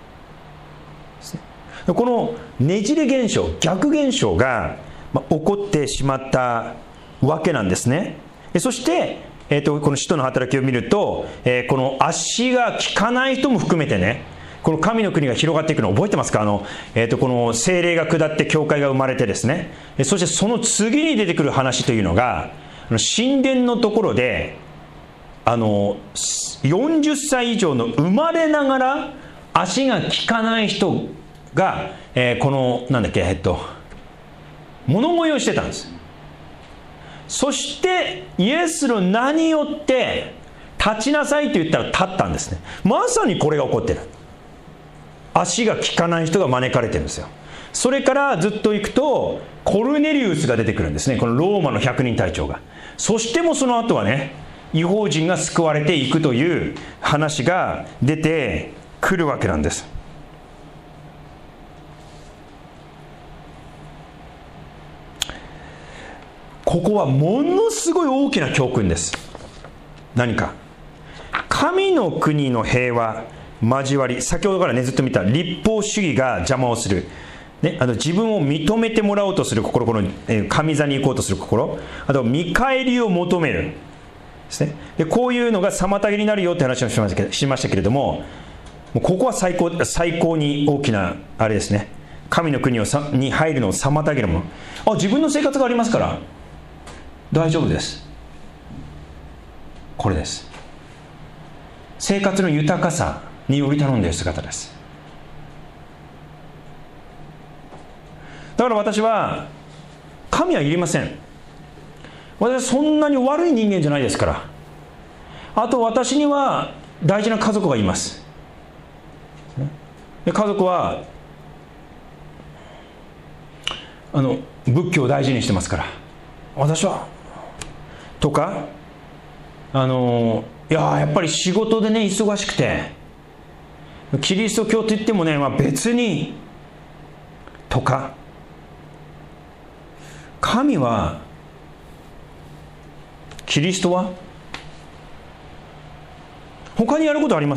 このねじれ現象、逆現象が起こってしまったわけなんですね。そして、この使徒の働きを見ると、この足が利かない人も含めてね、この神の国が広がっていくのを覚えてますか？この聖霊が下って教会が生まれてですね、そしてその次に出てくる話というのが、神殿のところで40歳以上の生まれながら足が利かない人が、この物乞いをしてたんです。そしてイエスの名によって立ちなさいと言ったら立ったんですね。まさにこれが起こってる。足が利かない人が招かれてるんですよ。それからずっと行くとコルネリウスが出てくるんですね。このローマの100人隊長が。そしてもその後はね、異邦人が救われていくという話が出てくるわけなんです。ここはものすごい大きな教訓です。何か神の国の平和、交わり、先ほどからねずっと見た立法主義が邪魔をする、ね、自分を認めてもらおうとする心、この神座に行こうとする心、あと見返りを求めるですね。でこういうのが妨げになるよって話をしましたけれども、ここは最高に大きなあれですね。神の国に入るのを妨げるもの。自分の生活がありますから大丈夫です。これです。生活の豊かさにより頼んでいる姿です。だから私は神はいりません。私はそんなに悪い人間じゃないですから。あと私には大事な家族がいます。で家族は仏教を大事にしてますから。私はとかやっぱり仕事でね忙しくて、キリスト教といってもね、別にとか、神は、キリストは他にやることあります。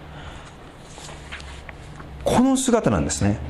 この姿なんですね。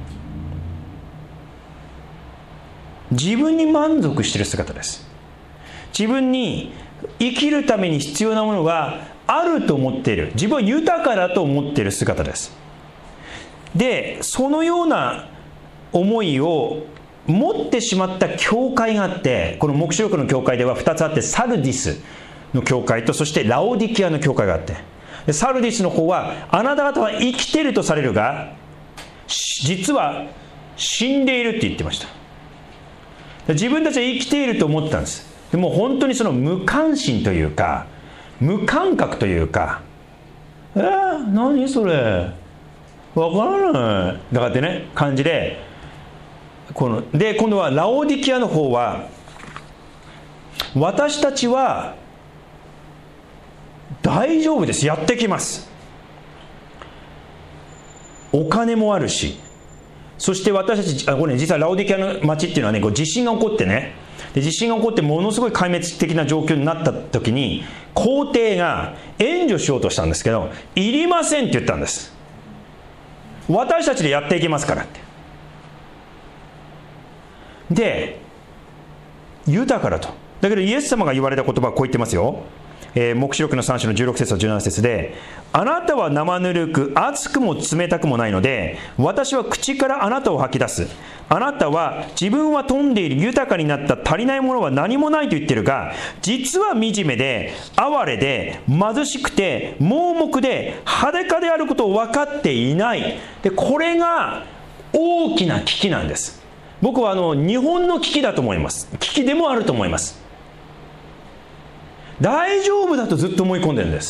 自分に満足している姿です。自分に生きるために必要なものがあると思っている、自分は豊かだと思っている姿です。で、そのような思いを持ってしまった教会があって、この黙示録の教会では2つあって、サルディスの教会と、そしてラオディキアの教会があって、でサルディスの方は、あなた方は生きているとされるが実は死んでいるって言ってました。自分たちは生きていると思ったんです。でも本当にその無関心というか、無感覚というか、何それわからないだからってね感じで、で今度はラオディキアの方は、私たちは大丈夫です、やってきます、お金もあるし、そして私たち、これ、ね、実はラオディキアの町っていうのはね、地震が起こってね、で地震が起こってものすごい壊滅的な状況になった時に、皇帝が援助しようとしたんですけど、いりませんって言ったんです。私たちでやっていきますからって。で、豊かだと。だけどイエス様が言われた言葉はこう言ってますよ。黙示録の3章の16節と17節で、あなたは生ぬるく熱くも冷たくもないので、私は口からあなたを吐き出す。あなたは自分は富んでいる、豊かになった、足りないものは何もないと言ってるが、実は惨めで哀れで貧しくて盲目で裸であることを分かっていない。でこれが大きな危機なんです。僕は日本の危機だと思います。危機でもあると思います。大丈夫だとずっと思い込んでるんです。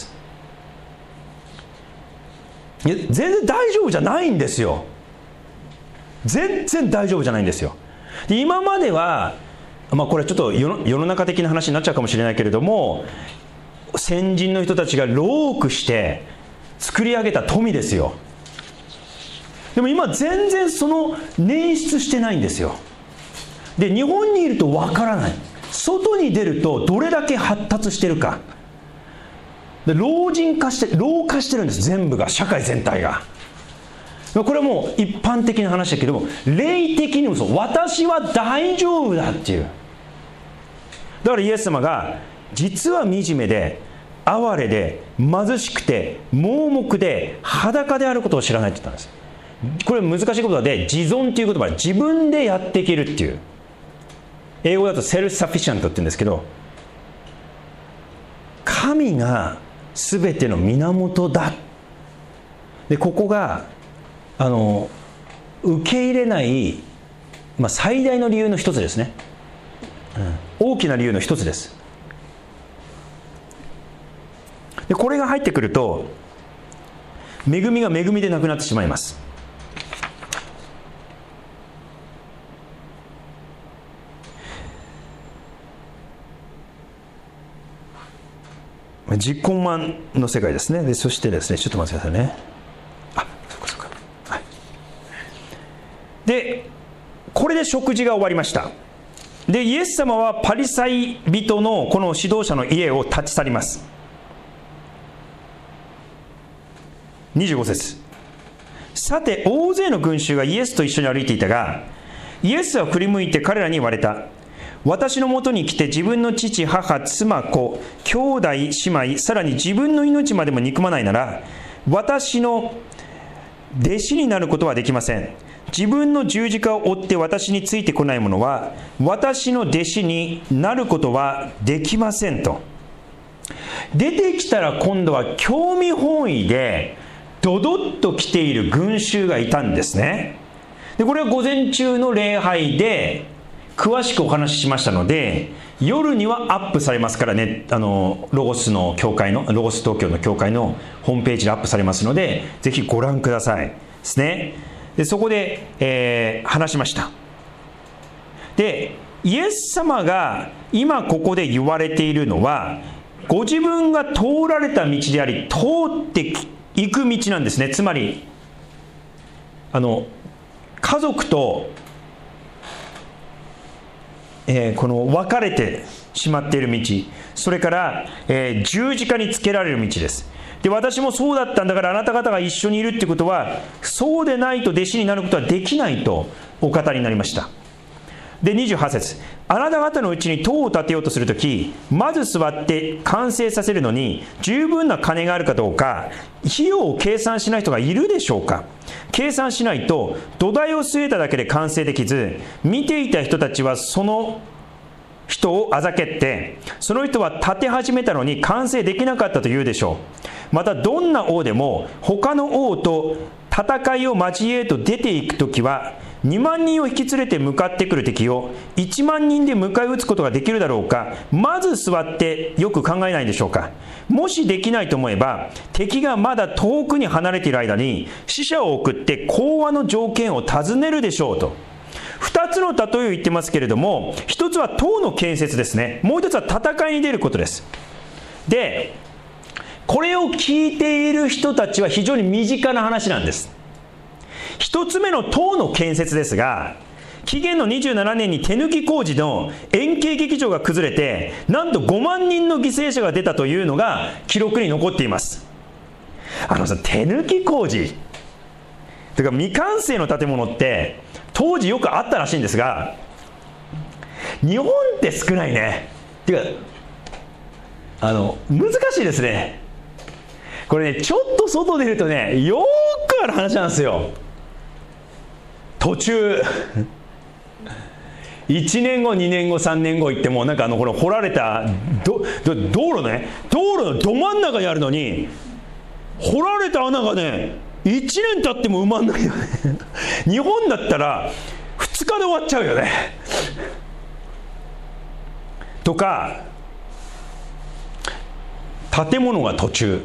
いや、全然大丈夫じゃないんですよ。全然大丈夫じゃないんですよ。で今までは、これちょっと世の中的な話になっちゃうかもしれないけれども、先人の人たちが労苦して作り上げた富ですよ。でも今全然その捻出してないんですよ。で日本にいるとわからない。外に出るとどれだけ発達してるか。で老化してるんです。全部が、社会全体が。これはもう一般的な話だけども、霊的にもそう、私は大丈夫だっていう。だからイエス様が、実は惨めで哀れで貧しくて盲目で裸であることを知らないって言ったんです。これ難しい言葉で、自存という言葉で自分でやっていけるっていう、英語だとセルフサフィシャントって言うんですけど、神が全ての源だ。でここが受け入れない、最大の理由の一つですね、大きな理由の一つです。でこれが入ってくると、恵みが恵みでなくなってしまいます。自己満の世界ですね。でそしてですね、ちょっと待ってくださいね。そっか、はい。でこれで食事が終わりました。でイエス様はパリサイ人のこの指導者の家を立ち去ります。25節。さて大勢の群衆がイエスと一緒に歩いていたが、イエスは振り向いて彼らに言われた。私のもとに来て自分の父、母、妻、子、兄弟、姉妹、さらに自分の命までも憎まないなら、私の弟子になることはできません。自分の十字架を追って私についてこない者は、私の弟子になることはできませんと。出てきたら今度は興味本位でドドッと来ている群衆がいたんですね。でこれは午前中の礼拝で詳しくお話ししましたので、夜にはアップされますからね、ロゴス東京の教会のホームページでアップされますので、ぜひご覧くださいですね。でそこで、話しました。でイエス様が今ここで言われているのは、 ご自分が通られた道であり、通っていく道なんですね。つまり家族と、この別れてしまっている道、それから、十字架につけられる道です。で、私もそうだったんだからあなた方が一緒にいるってことは、そうでないと弟子になることはできないとお語りになりました。で、28節、あなた方のうちに塔を建てようとするとき、まず座って完成させるのに十分な金があるかどうか、費用を計算しない人がいるでしょうか。計算しないと土台を据えただけで完成できず、見ていた人たちはその人をあざけって、その人は建て始めたのに完成できなかったと言うでしょう。またどんな王でも他の王と戦いを交えと出ていくときは、2万人を引き連れて向かってくる敵を1万人で迎え撃つことができるだろうか。まず座ってよく考えないでしょうか。もしできないと思えば、敵がまだ遠くに離れている間に使者を送って講和の条件を尋ねるでしょうと。2つの例えを言ってますけれども、1つは塔の建設ですね。もう1つは戦いに出ることです。で、これを聞いている人たちは非常に身近な話なんです。1つ目の塔の建設ですが、紀元の27年に手抜き工事の円形劇場が崩れて、なんと5万人の犠牲者が出たというのが記録に残っています。手抜き工事というか未完成の建物って当時よくあったらしいんですが、日本って少ないね。っていうか難しいですね。これね、ちょっと外出るとね、よくある話なんですよ。途中1年後2年後3年後行っても、なんかこの掘られた道路ね、道路のど真ん中にあるのに、掘られた穴がね1年経っても埋まんないよね。日本だったら2日で終わっちゃうよね。とか、建物が途中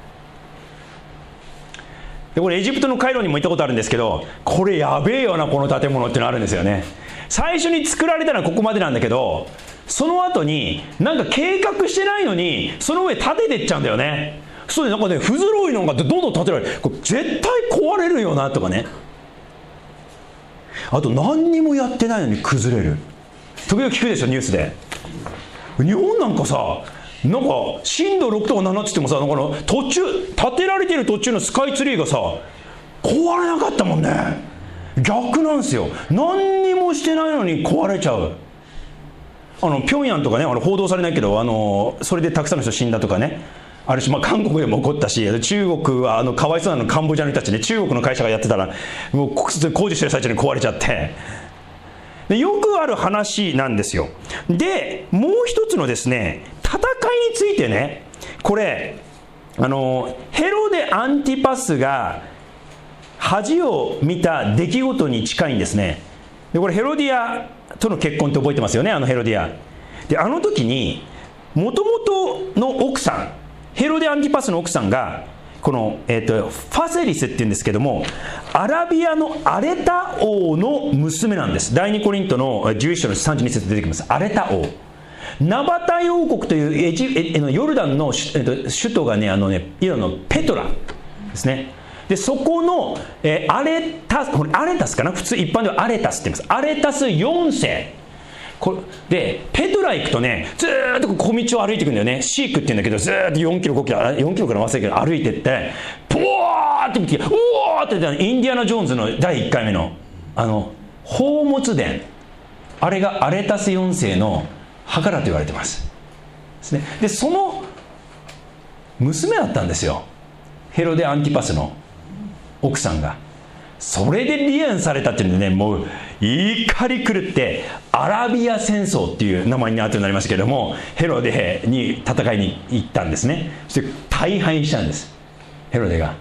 で、これエジプトのカイロにも行ったことあるんですけど、これやべえよなこの建物ってのあるんですよね。最初に作られたのはここまでなんだけど、その後になんか計画してないのにその上建ててっちゃうんだよね。そうで、なんかね、不揃いのがどんどん建てられる。これ絶対壊れるよなとかね。あと何にもやってないのに崩れる。時々聞くでしょニュースで。日本なんかさ、なんか震度6とか7って言ってもさ、なんか途中建てられている途中のスカイツリーがさ壊れなかったもんね。逆なんですよ。何にもしてないのに壊れちゃう。平壌とかね、報道されないけど、それでたくさんの人死んだとかね、あるし、韓国でも起こったし、中国はかわいそうなのカンボジアの人たちで、中国の会社がやってたらもう工事してる最中に壊れちゃって、でよくある話なんですよ。でもう一つのですね、戦いについてね、これヘロデ・アンティパスが恥を見た出来事に近いんですね。でこれヘロディアとの結婚って覚えてますよね。ヘロディアで、時にもともとの奥さん、ヘロデ・アンティパスの奥さんがこの、ファセリスっていうんですけども、アラビアのアレタ王の娘なんです。第2コリントの11章の32節で出てきます。アレタ王、ナバタイ王国というヨルダンの首都がね、今のペトラですね。でそこの、アレタスかな、普通一般ではアレタスって言います。アレタス4世で、ペトラ行くとね、ずーっと小道を歩いていくんだよね。シークって言うんだけど、ずーっと4キロ5キロ4キロから忘れたけど歩いてって、ポワーって見て、うおーって言って、インディアナ・ジョーンズの第1回目の宝物殿、あれがアレタス4世の墓だと言われてますですね。でその娘だったんですよ、ヘロデ・アンティパスの奥さんが。それで離縁されたっていうんでね、もう怒り狂ってアラビア戦争っていう名前に後になりましたけれども、ヘロデに戦いに行ったんですね。そして大敗したんです、ヘロデが。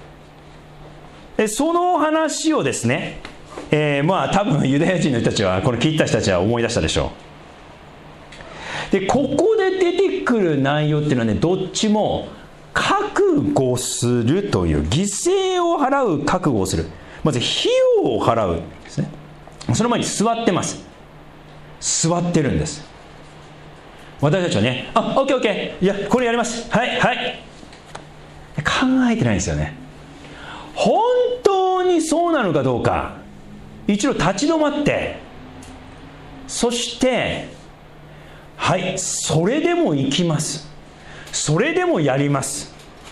その話をですね、多分ユダヤ人の人たちは、この聞いた人たちは思い出したでしょう。でここで出てくる内容っていうのはね、どっちも覚悟するという、犠牲を払う覚悟をする、まず費用を払うですね。その前に座ってます。座ってるんです。 私たちはね、オッケーオッケー、いやこれやります、はいはい、考えてないんですよね。本当にそうなのかどうか、一度立ち止まって、そしてはい、それでも行きます、それでもやります。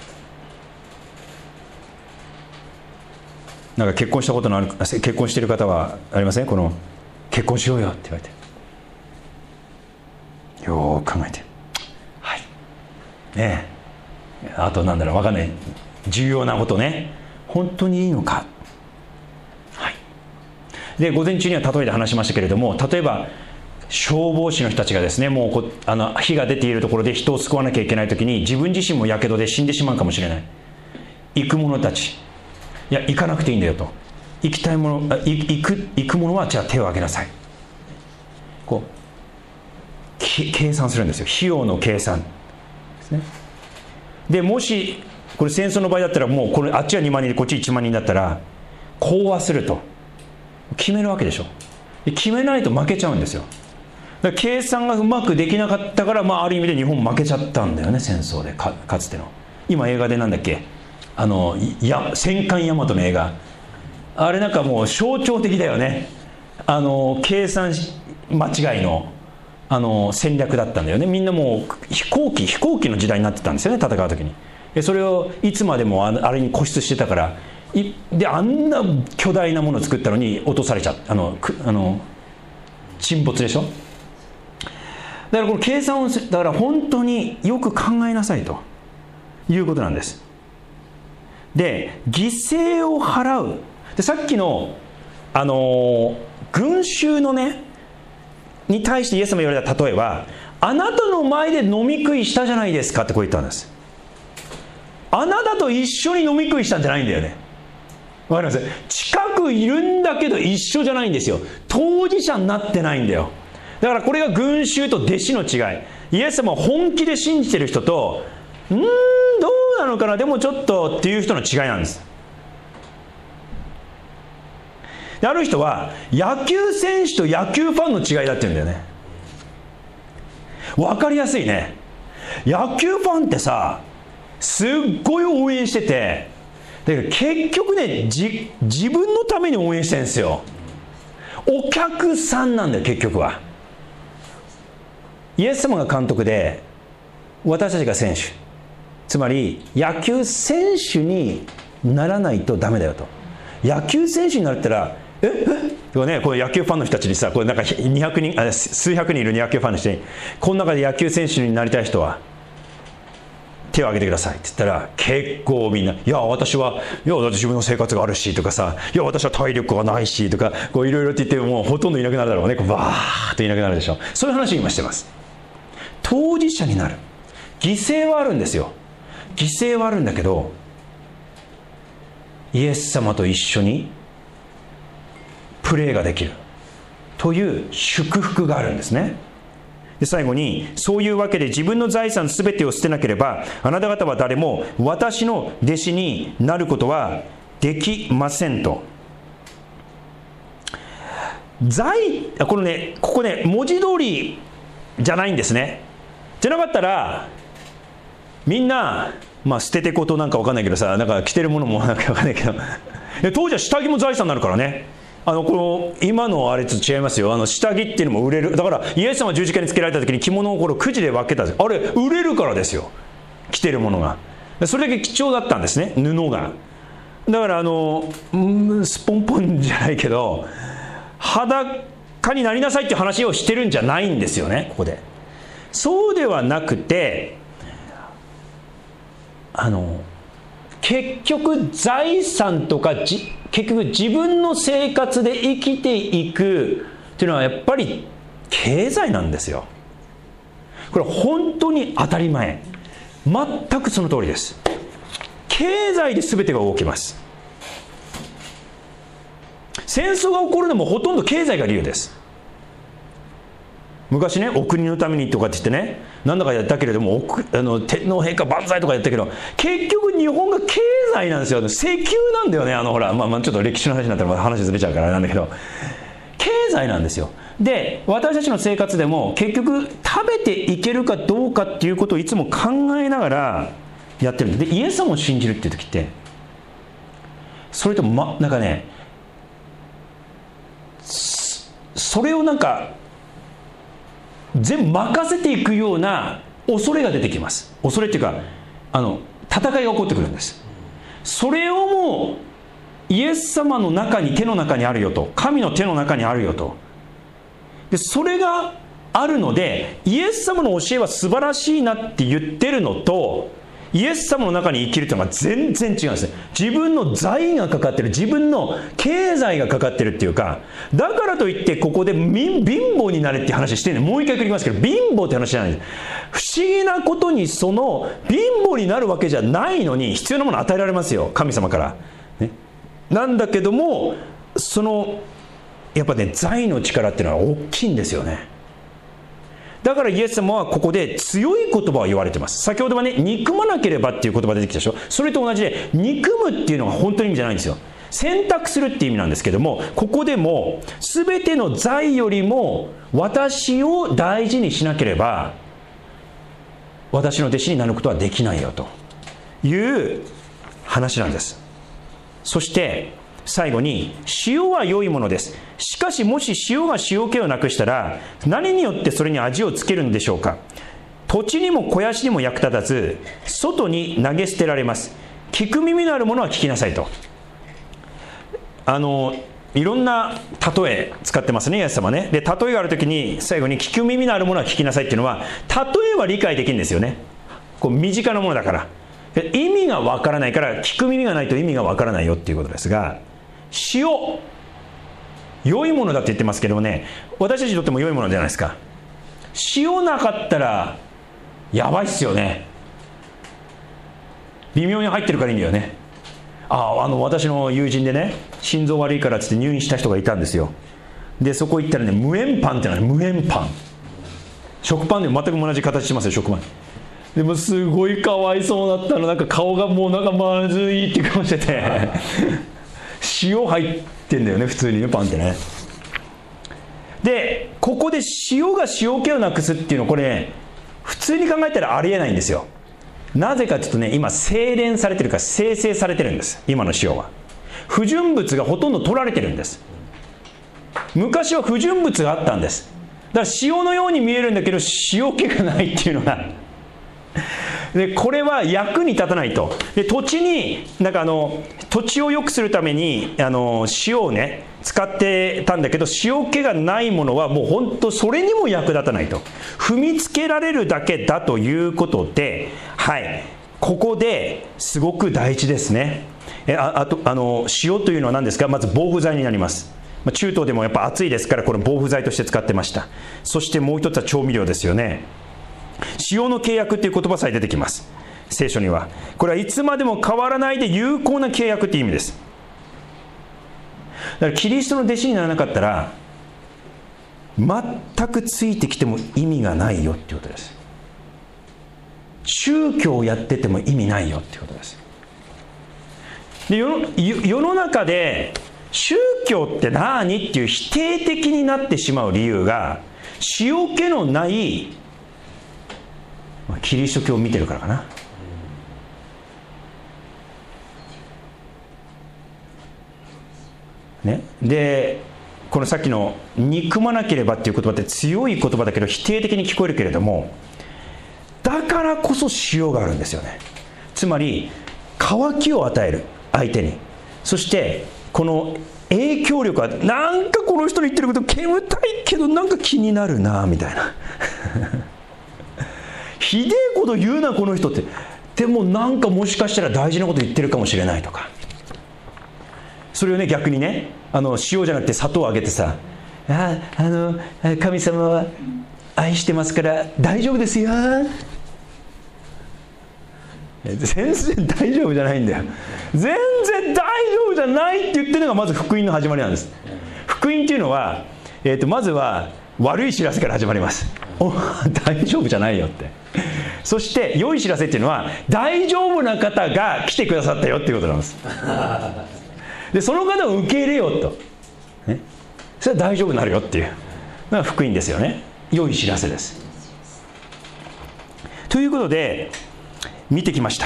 なんか結婚したことのある、結婚している方はありません？この結婚しようよって言われて、よーく考えて、はいねえ、あとなんだろう、分かんない、重要なことね、本当にいいのか。はい。で午前中には例えで話しましたけれども、例えば消防士の人たちがですね、もう火が出ているところで人を救わなきゃいけないときに、自分自身もやけどで死んでしまうかもしれない。行く者たち、いや行かなくていいんだよと、行きたいもの、行く者はじゃあ手を挙げなさい、こう計算するんですよ。費用の計算ですね。でもしこれ戦争の場合だったら、もうこれあっちは2万人でこっち1万人だったら講和すると決めるわけでしょ。決めないと負けちゃうんですよ。だから計算がうまくできなかったから、ある意味で日本負けちゃったんだよね、戦争で。 かつての今映画でなんだっけ、戦艦大和の映画、あれなんかもう象徴的だよね。計算間違いの戦略だったんだよね。みんなもう飛行機の時代になってたんですよね、戦う時に。それをいつまでもあれに固執してたから、であんな巨大なものを作ったのに落とされちゃった、沈没でしょ。だからこの計算をだから本当によく考えなさいということなんです。で犠牲を払う。でさっきの群衆のねに対してイエス様が言われた例えは、あなたの前で飲み食いしたじゃないですかってこう言ったんです。あなたと一緒に飲み食いしたんじゃないんだよね。わかります？近くいるんだけど一緒じゃないんですよ。当事者になってないんだよ。だからこれが群衆と弟子の違い。イエス様を本気で信じてる人と、どうなのかな、でもちょっとっていう人の違いなんです。である人は野球選手と野球ファンの違いだって言うんだよね。わかりやすいね。野球ファンってさ、すっごい応援してて、だから結局ね、自分のために応援してるんですよ。お客さんなんだよ結局は。イエス様が監督で私たちが選手、つまり野球選手にならないとダメだよと。野球選手になったらこの野球ファンの人たちにさ、これなんか200人数百人いる野球ファンの人に、この中で野球選手になりたい人は手を挙げてくださいって言ったら、結構みんな、私は自分の生活があるしとかさ、私は体力がないしとか、こういろいろって言ってもうほとんどいなくなるだろうね。バーッといなくなるでしょ。そういう話を今してます。当事者になる。犠牲はあるんですよ。犠牲はあるんだけど、イエス様と一緒にプレーができるという祝福があるんですね。で最後に、そういうわけで自分の財産すべてを捨てなければ、あなた方は誰も私の弟子になることはできませんと。ここね、文字通りじゃないんですね。じゃなかったらみんな、捨ててことなんか分かんないけどさ、なんか着てるものもなんか分かんないけど当時は下着も財産になるからね。今のあれと違いますよ。下着っていうのも売れる。だからイエス様が十字架につけられた時に着物をくじで分けたんです。あれ売れるからですよ、着てるものが。それだけ貴重だったんですね、布が。だからスポンポンじゃないけど、裸になりなさいっていう話をしてるんじゃないんですよね、ここで。そうではなくて、結局財産とか結局自分の生活で生きていくっていうのはやっぱり経済なんですよ。これは本当に当たり前、全くその通りです。経済で全てが動きます。戦争が起こるのもほとんど経済が理由です。昔ね、お国のためにとかって言ってね、なんだかやったけれども、天皇陛下万歳とかやったけど、結局日本が経済なんですよ。石油なんだよね。ほら、ちょっと歴史の話になったら話ずれちゃうからなんだけど、経済なんですよ。 で私たちの生活でも結局食べていけるかどうかっていうことをいつも考えながらやってるんで、イエス様を信じるっていう時ってそれとなんかね、それをなんか全部任せていくような恐れが出てきます。恐れっていうか戦いが起こってくるんです。それをもうイエス様の中に、手の中にあるよと、神の手の中にあるよと。でそれがあるので、イエス様の教えは素晴らしいなって言ってるのと、イエス様の中に生きるというのは全然違うんですね。自分の財がかかってる、自分の経済がかかってるっていうか、だからといってここで貧乏になれっていう話してるんで、もう一回繰り返すけど、貧乏って話じゃないんです。不思議なことにその貧乏になるわけじゃないのに必要なもの与えられますよ、神様から、ね、なんだけどもやっぱね、財の力っていうのは大きいんですよね。だからイエス様はここで強い言葉を言われてます。先ほどはね、憎まなければっていう言葉出てきたでしょ。それと同じで、憎むっていうのが本当の意味じゃないんですよ。選択するっていう意味なんですけども、ここでも全ての財よりも私を大事にしなければ私の弟子になることはできないよという話なんです。そして最後に、塩は良いものです。しかしもし塩が塩気をなくしたら何によってそれに味をつけるんでしょうか。土地にも肥やしにも役立たず外に投げ捨てられます。聞く耳のあるものは聞きなさいと。いろんな例え使ってますね、イエス様ね。で、例えがあるときに最後に聞く耳のあるものは聞きなさいっていうのは、例えは理解できるんですよね。こう身近なものだから。意味がわからないから、聞く耳がないと意味がわからないよっていうことですが、塩、良いものだって言ってますけどもね、私たちにとっても良いものじゃないですか。塩なかったらやばいっすよね。微妙に入ってるからいいんだよね。私の友人でね、心臓悪いからっつって入院した人がいたんですよ。でそこ行ったらね、無塩パンってのはね、無塩パン、食パンでも全く同じ形してますよ、食パンでもすごいかわいそうだったの。なんか顔がもうなんかまずいって顔してて塩入ってんだよね、普通にね、パンってね。でここで塩が塩気をなくすっていうの、これね、普通に考えたらありえないんですよ。なぜかというとね、今精錬されてるから、精製されてるんです。今の塩は不純物がほとんど取られてるんです。昔は不純物があったんです。だから塩のように見えるんだけど塩気がないっていうのがでこれは役に立たないと。で土地になんか土地を良くするために塩をね使ってたんだけど、塩気がないものはもう本当それにも役立たないと。踏みつけられるだけだということで、はい、ここですごく大事ですね。あと塩というのは何ですか。まず防腐剤になります。中東でもやっぱ暑いですから、これ防腐剤として使ってました。そしてもう一つは調味料ですよね。塩の契約っていう言葉さえ出てきます、聖書には。これはいつまでも変わらないで有効な契約っていう意味です。だからキリストの弟子にならなかったら全くついてきても意味がないよっていうことです。宗教をやってても意味ないよっていうことです。で世の中で宗教って何っていう否定的になってしまう理由が、塩気のないキリスト教を見てるからかな。ね、でこのさっきの憎まなければっていう言葉って強い言葉だけど否定的に聞こえるけれども、だからこそ塩があるんですよね。つまり渇きを与える相手に、そしてこの影響力は、なんかこの人の言ってること煙たいけどなんか気になるなみたいなひでえこと言うなこの人って、でもなんかもしかしたら大事なこと言ってるかもしれないとか、それをね逆にね塩じゃなくて砂糖をあげてさ、神様は愛してますから大丈夫ですよ、全然大丈夫じゃないんだよ。全然大丈夫じゃないって言ってるのがまず福音の始まりなんです。福音っていうのは、まずは悪い知らせから始まります。大丈夫じゃないよって。そして良い知らせっていうのは大丈夫な方が来てくださったよっていうことなんです。でその方を受け入れようと、ね、それは大丈夫になるよっていう。 福音ですよね。良い知らせです。ということで見てきました。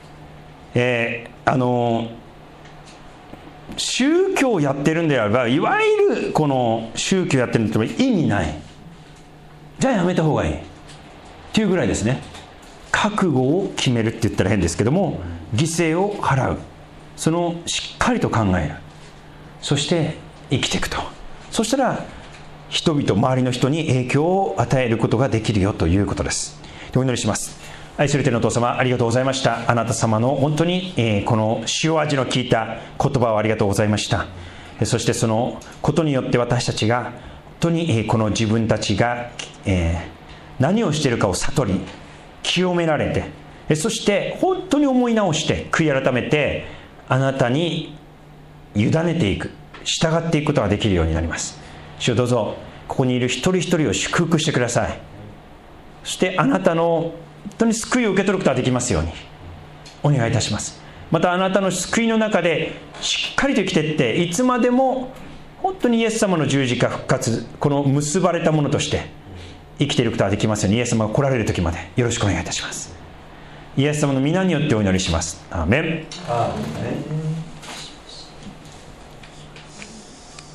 宗教をやってるんであれば、いわゆるこの宗教やってるんであれば意味ない、じゃあやめた方がいいっていうぐらいですね。覚悟を決めるって言ったら変ですけども、犠牲を払う、そのしっかりと考える、そして生きていくと。そしたら人々、周りの人に影響を与えることができるよということです。お祈りします。愛する天のお父様、ありがとうございました。あなた様の本当に、この塩味の効いた言葉をありがとうございました。そしてそのことによって私たちが本当に、この自分たちが、何をしているかを悟り清められて、そして本当に思い直して悔い改めてあなたに委ねていく、従っていくことができるようになります。主よ、どうぞここにいる一人一人を祝福してください。そしてあなたの本当に救いを受け取ることができますようにお願いいたします。またあなたの救いの中でしっかりと生きていって、いつまでも本当にイエス様の十字架復活、この結ばれたものとして生きていることができますように、イエス様が来られる時までよろしくお願いいたします。イエス様の皆によってお祈りします。アーメン。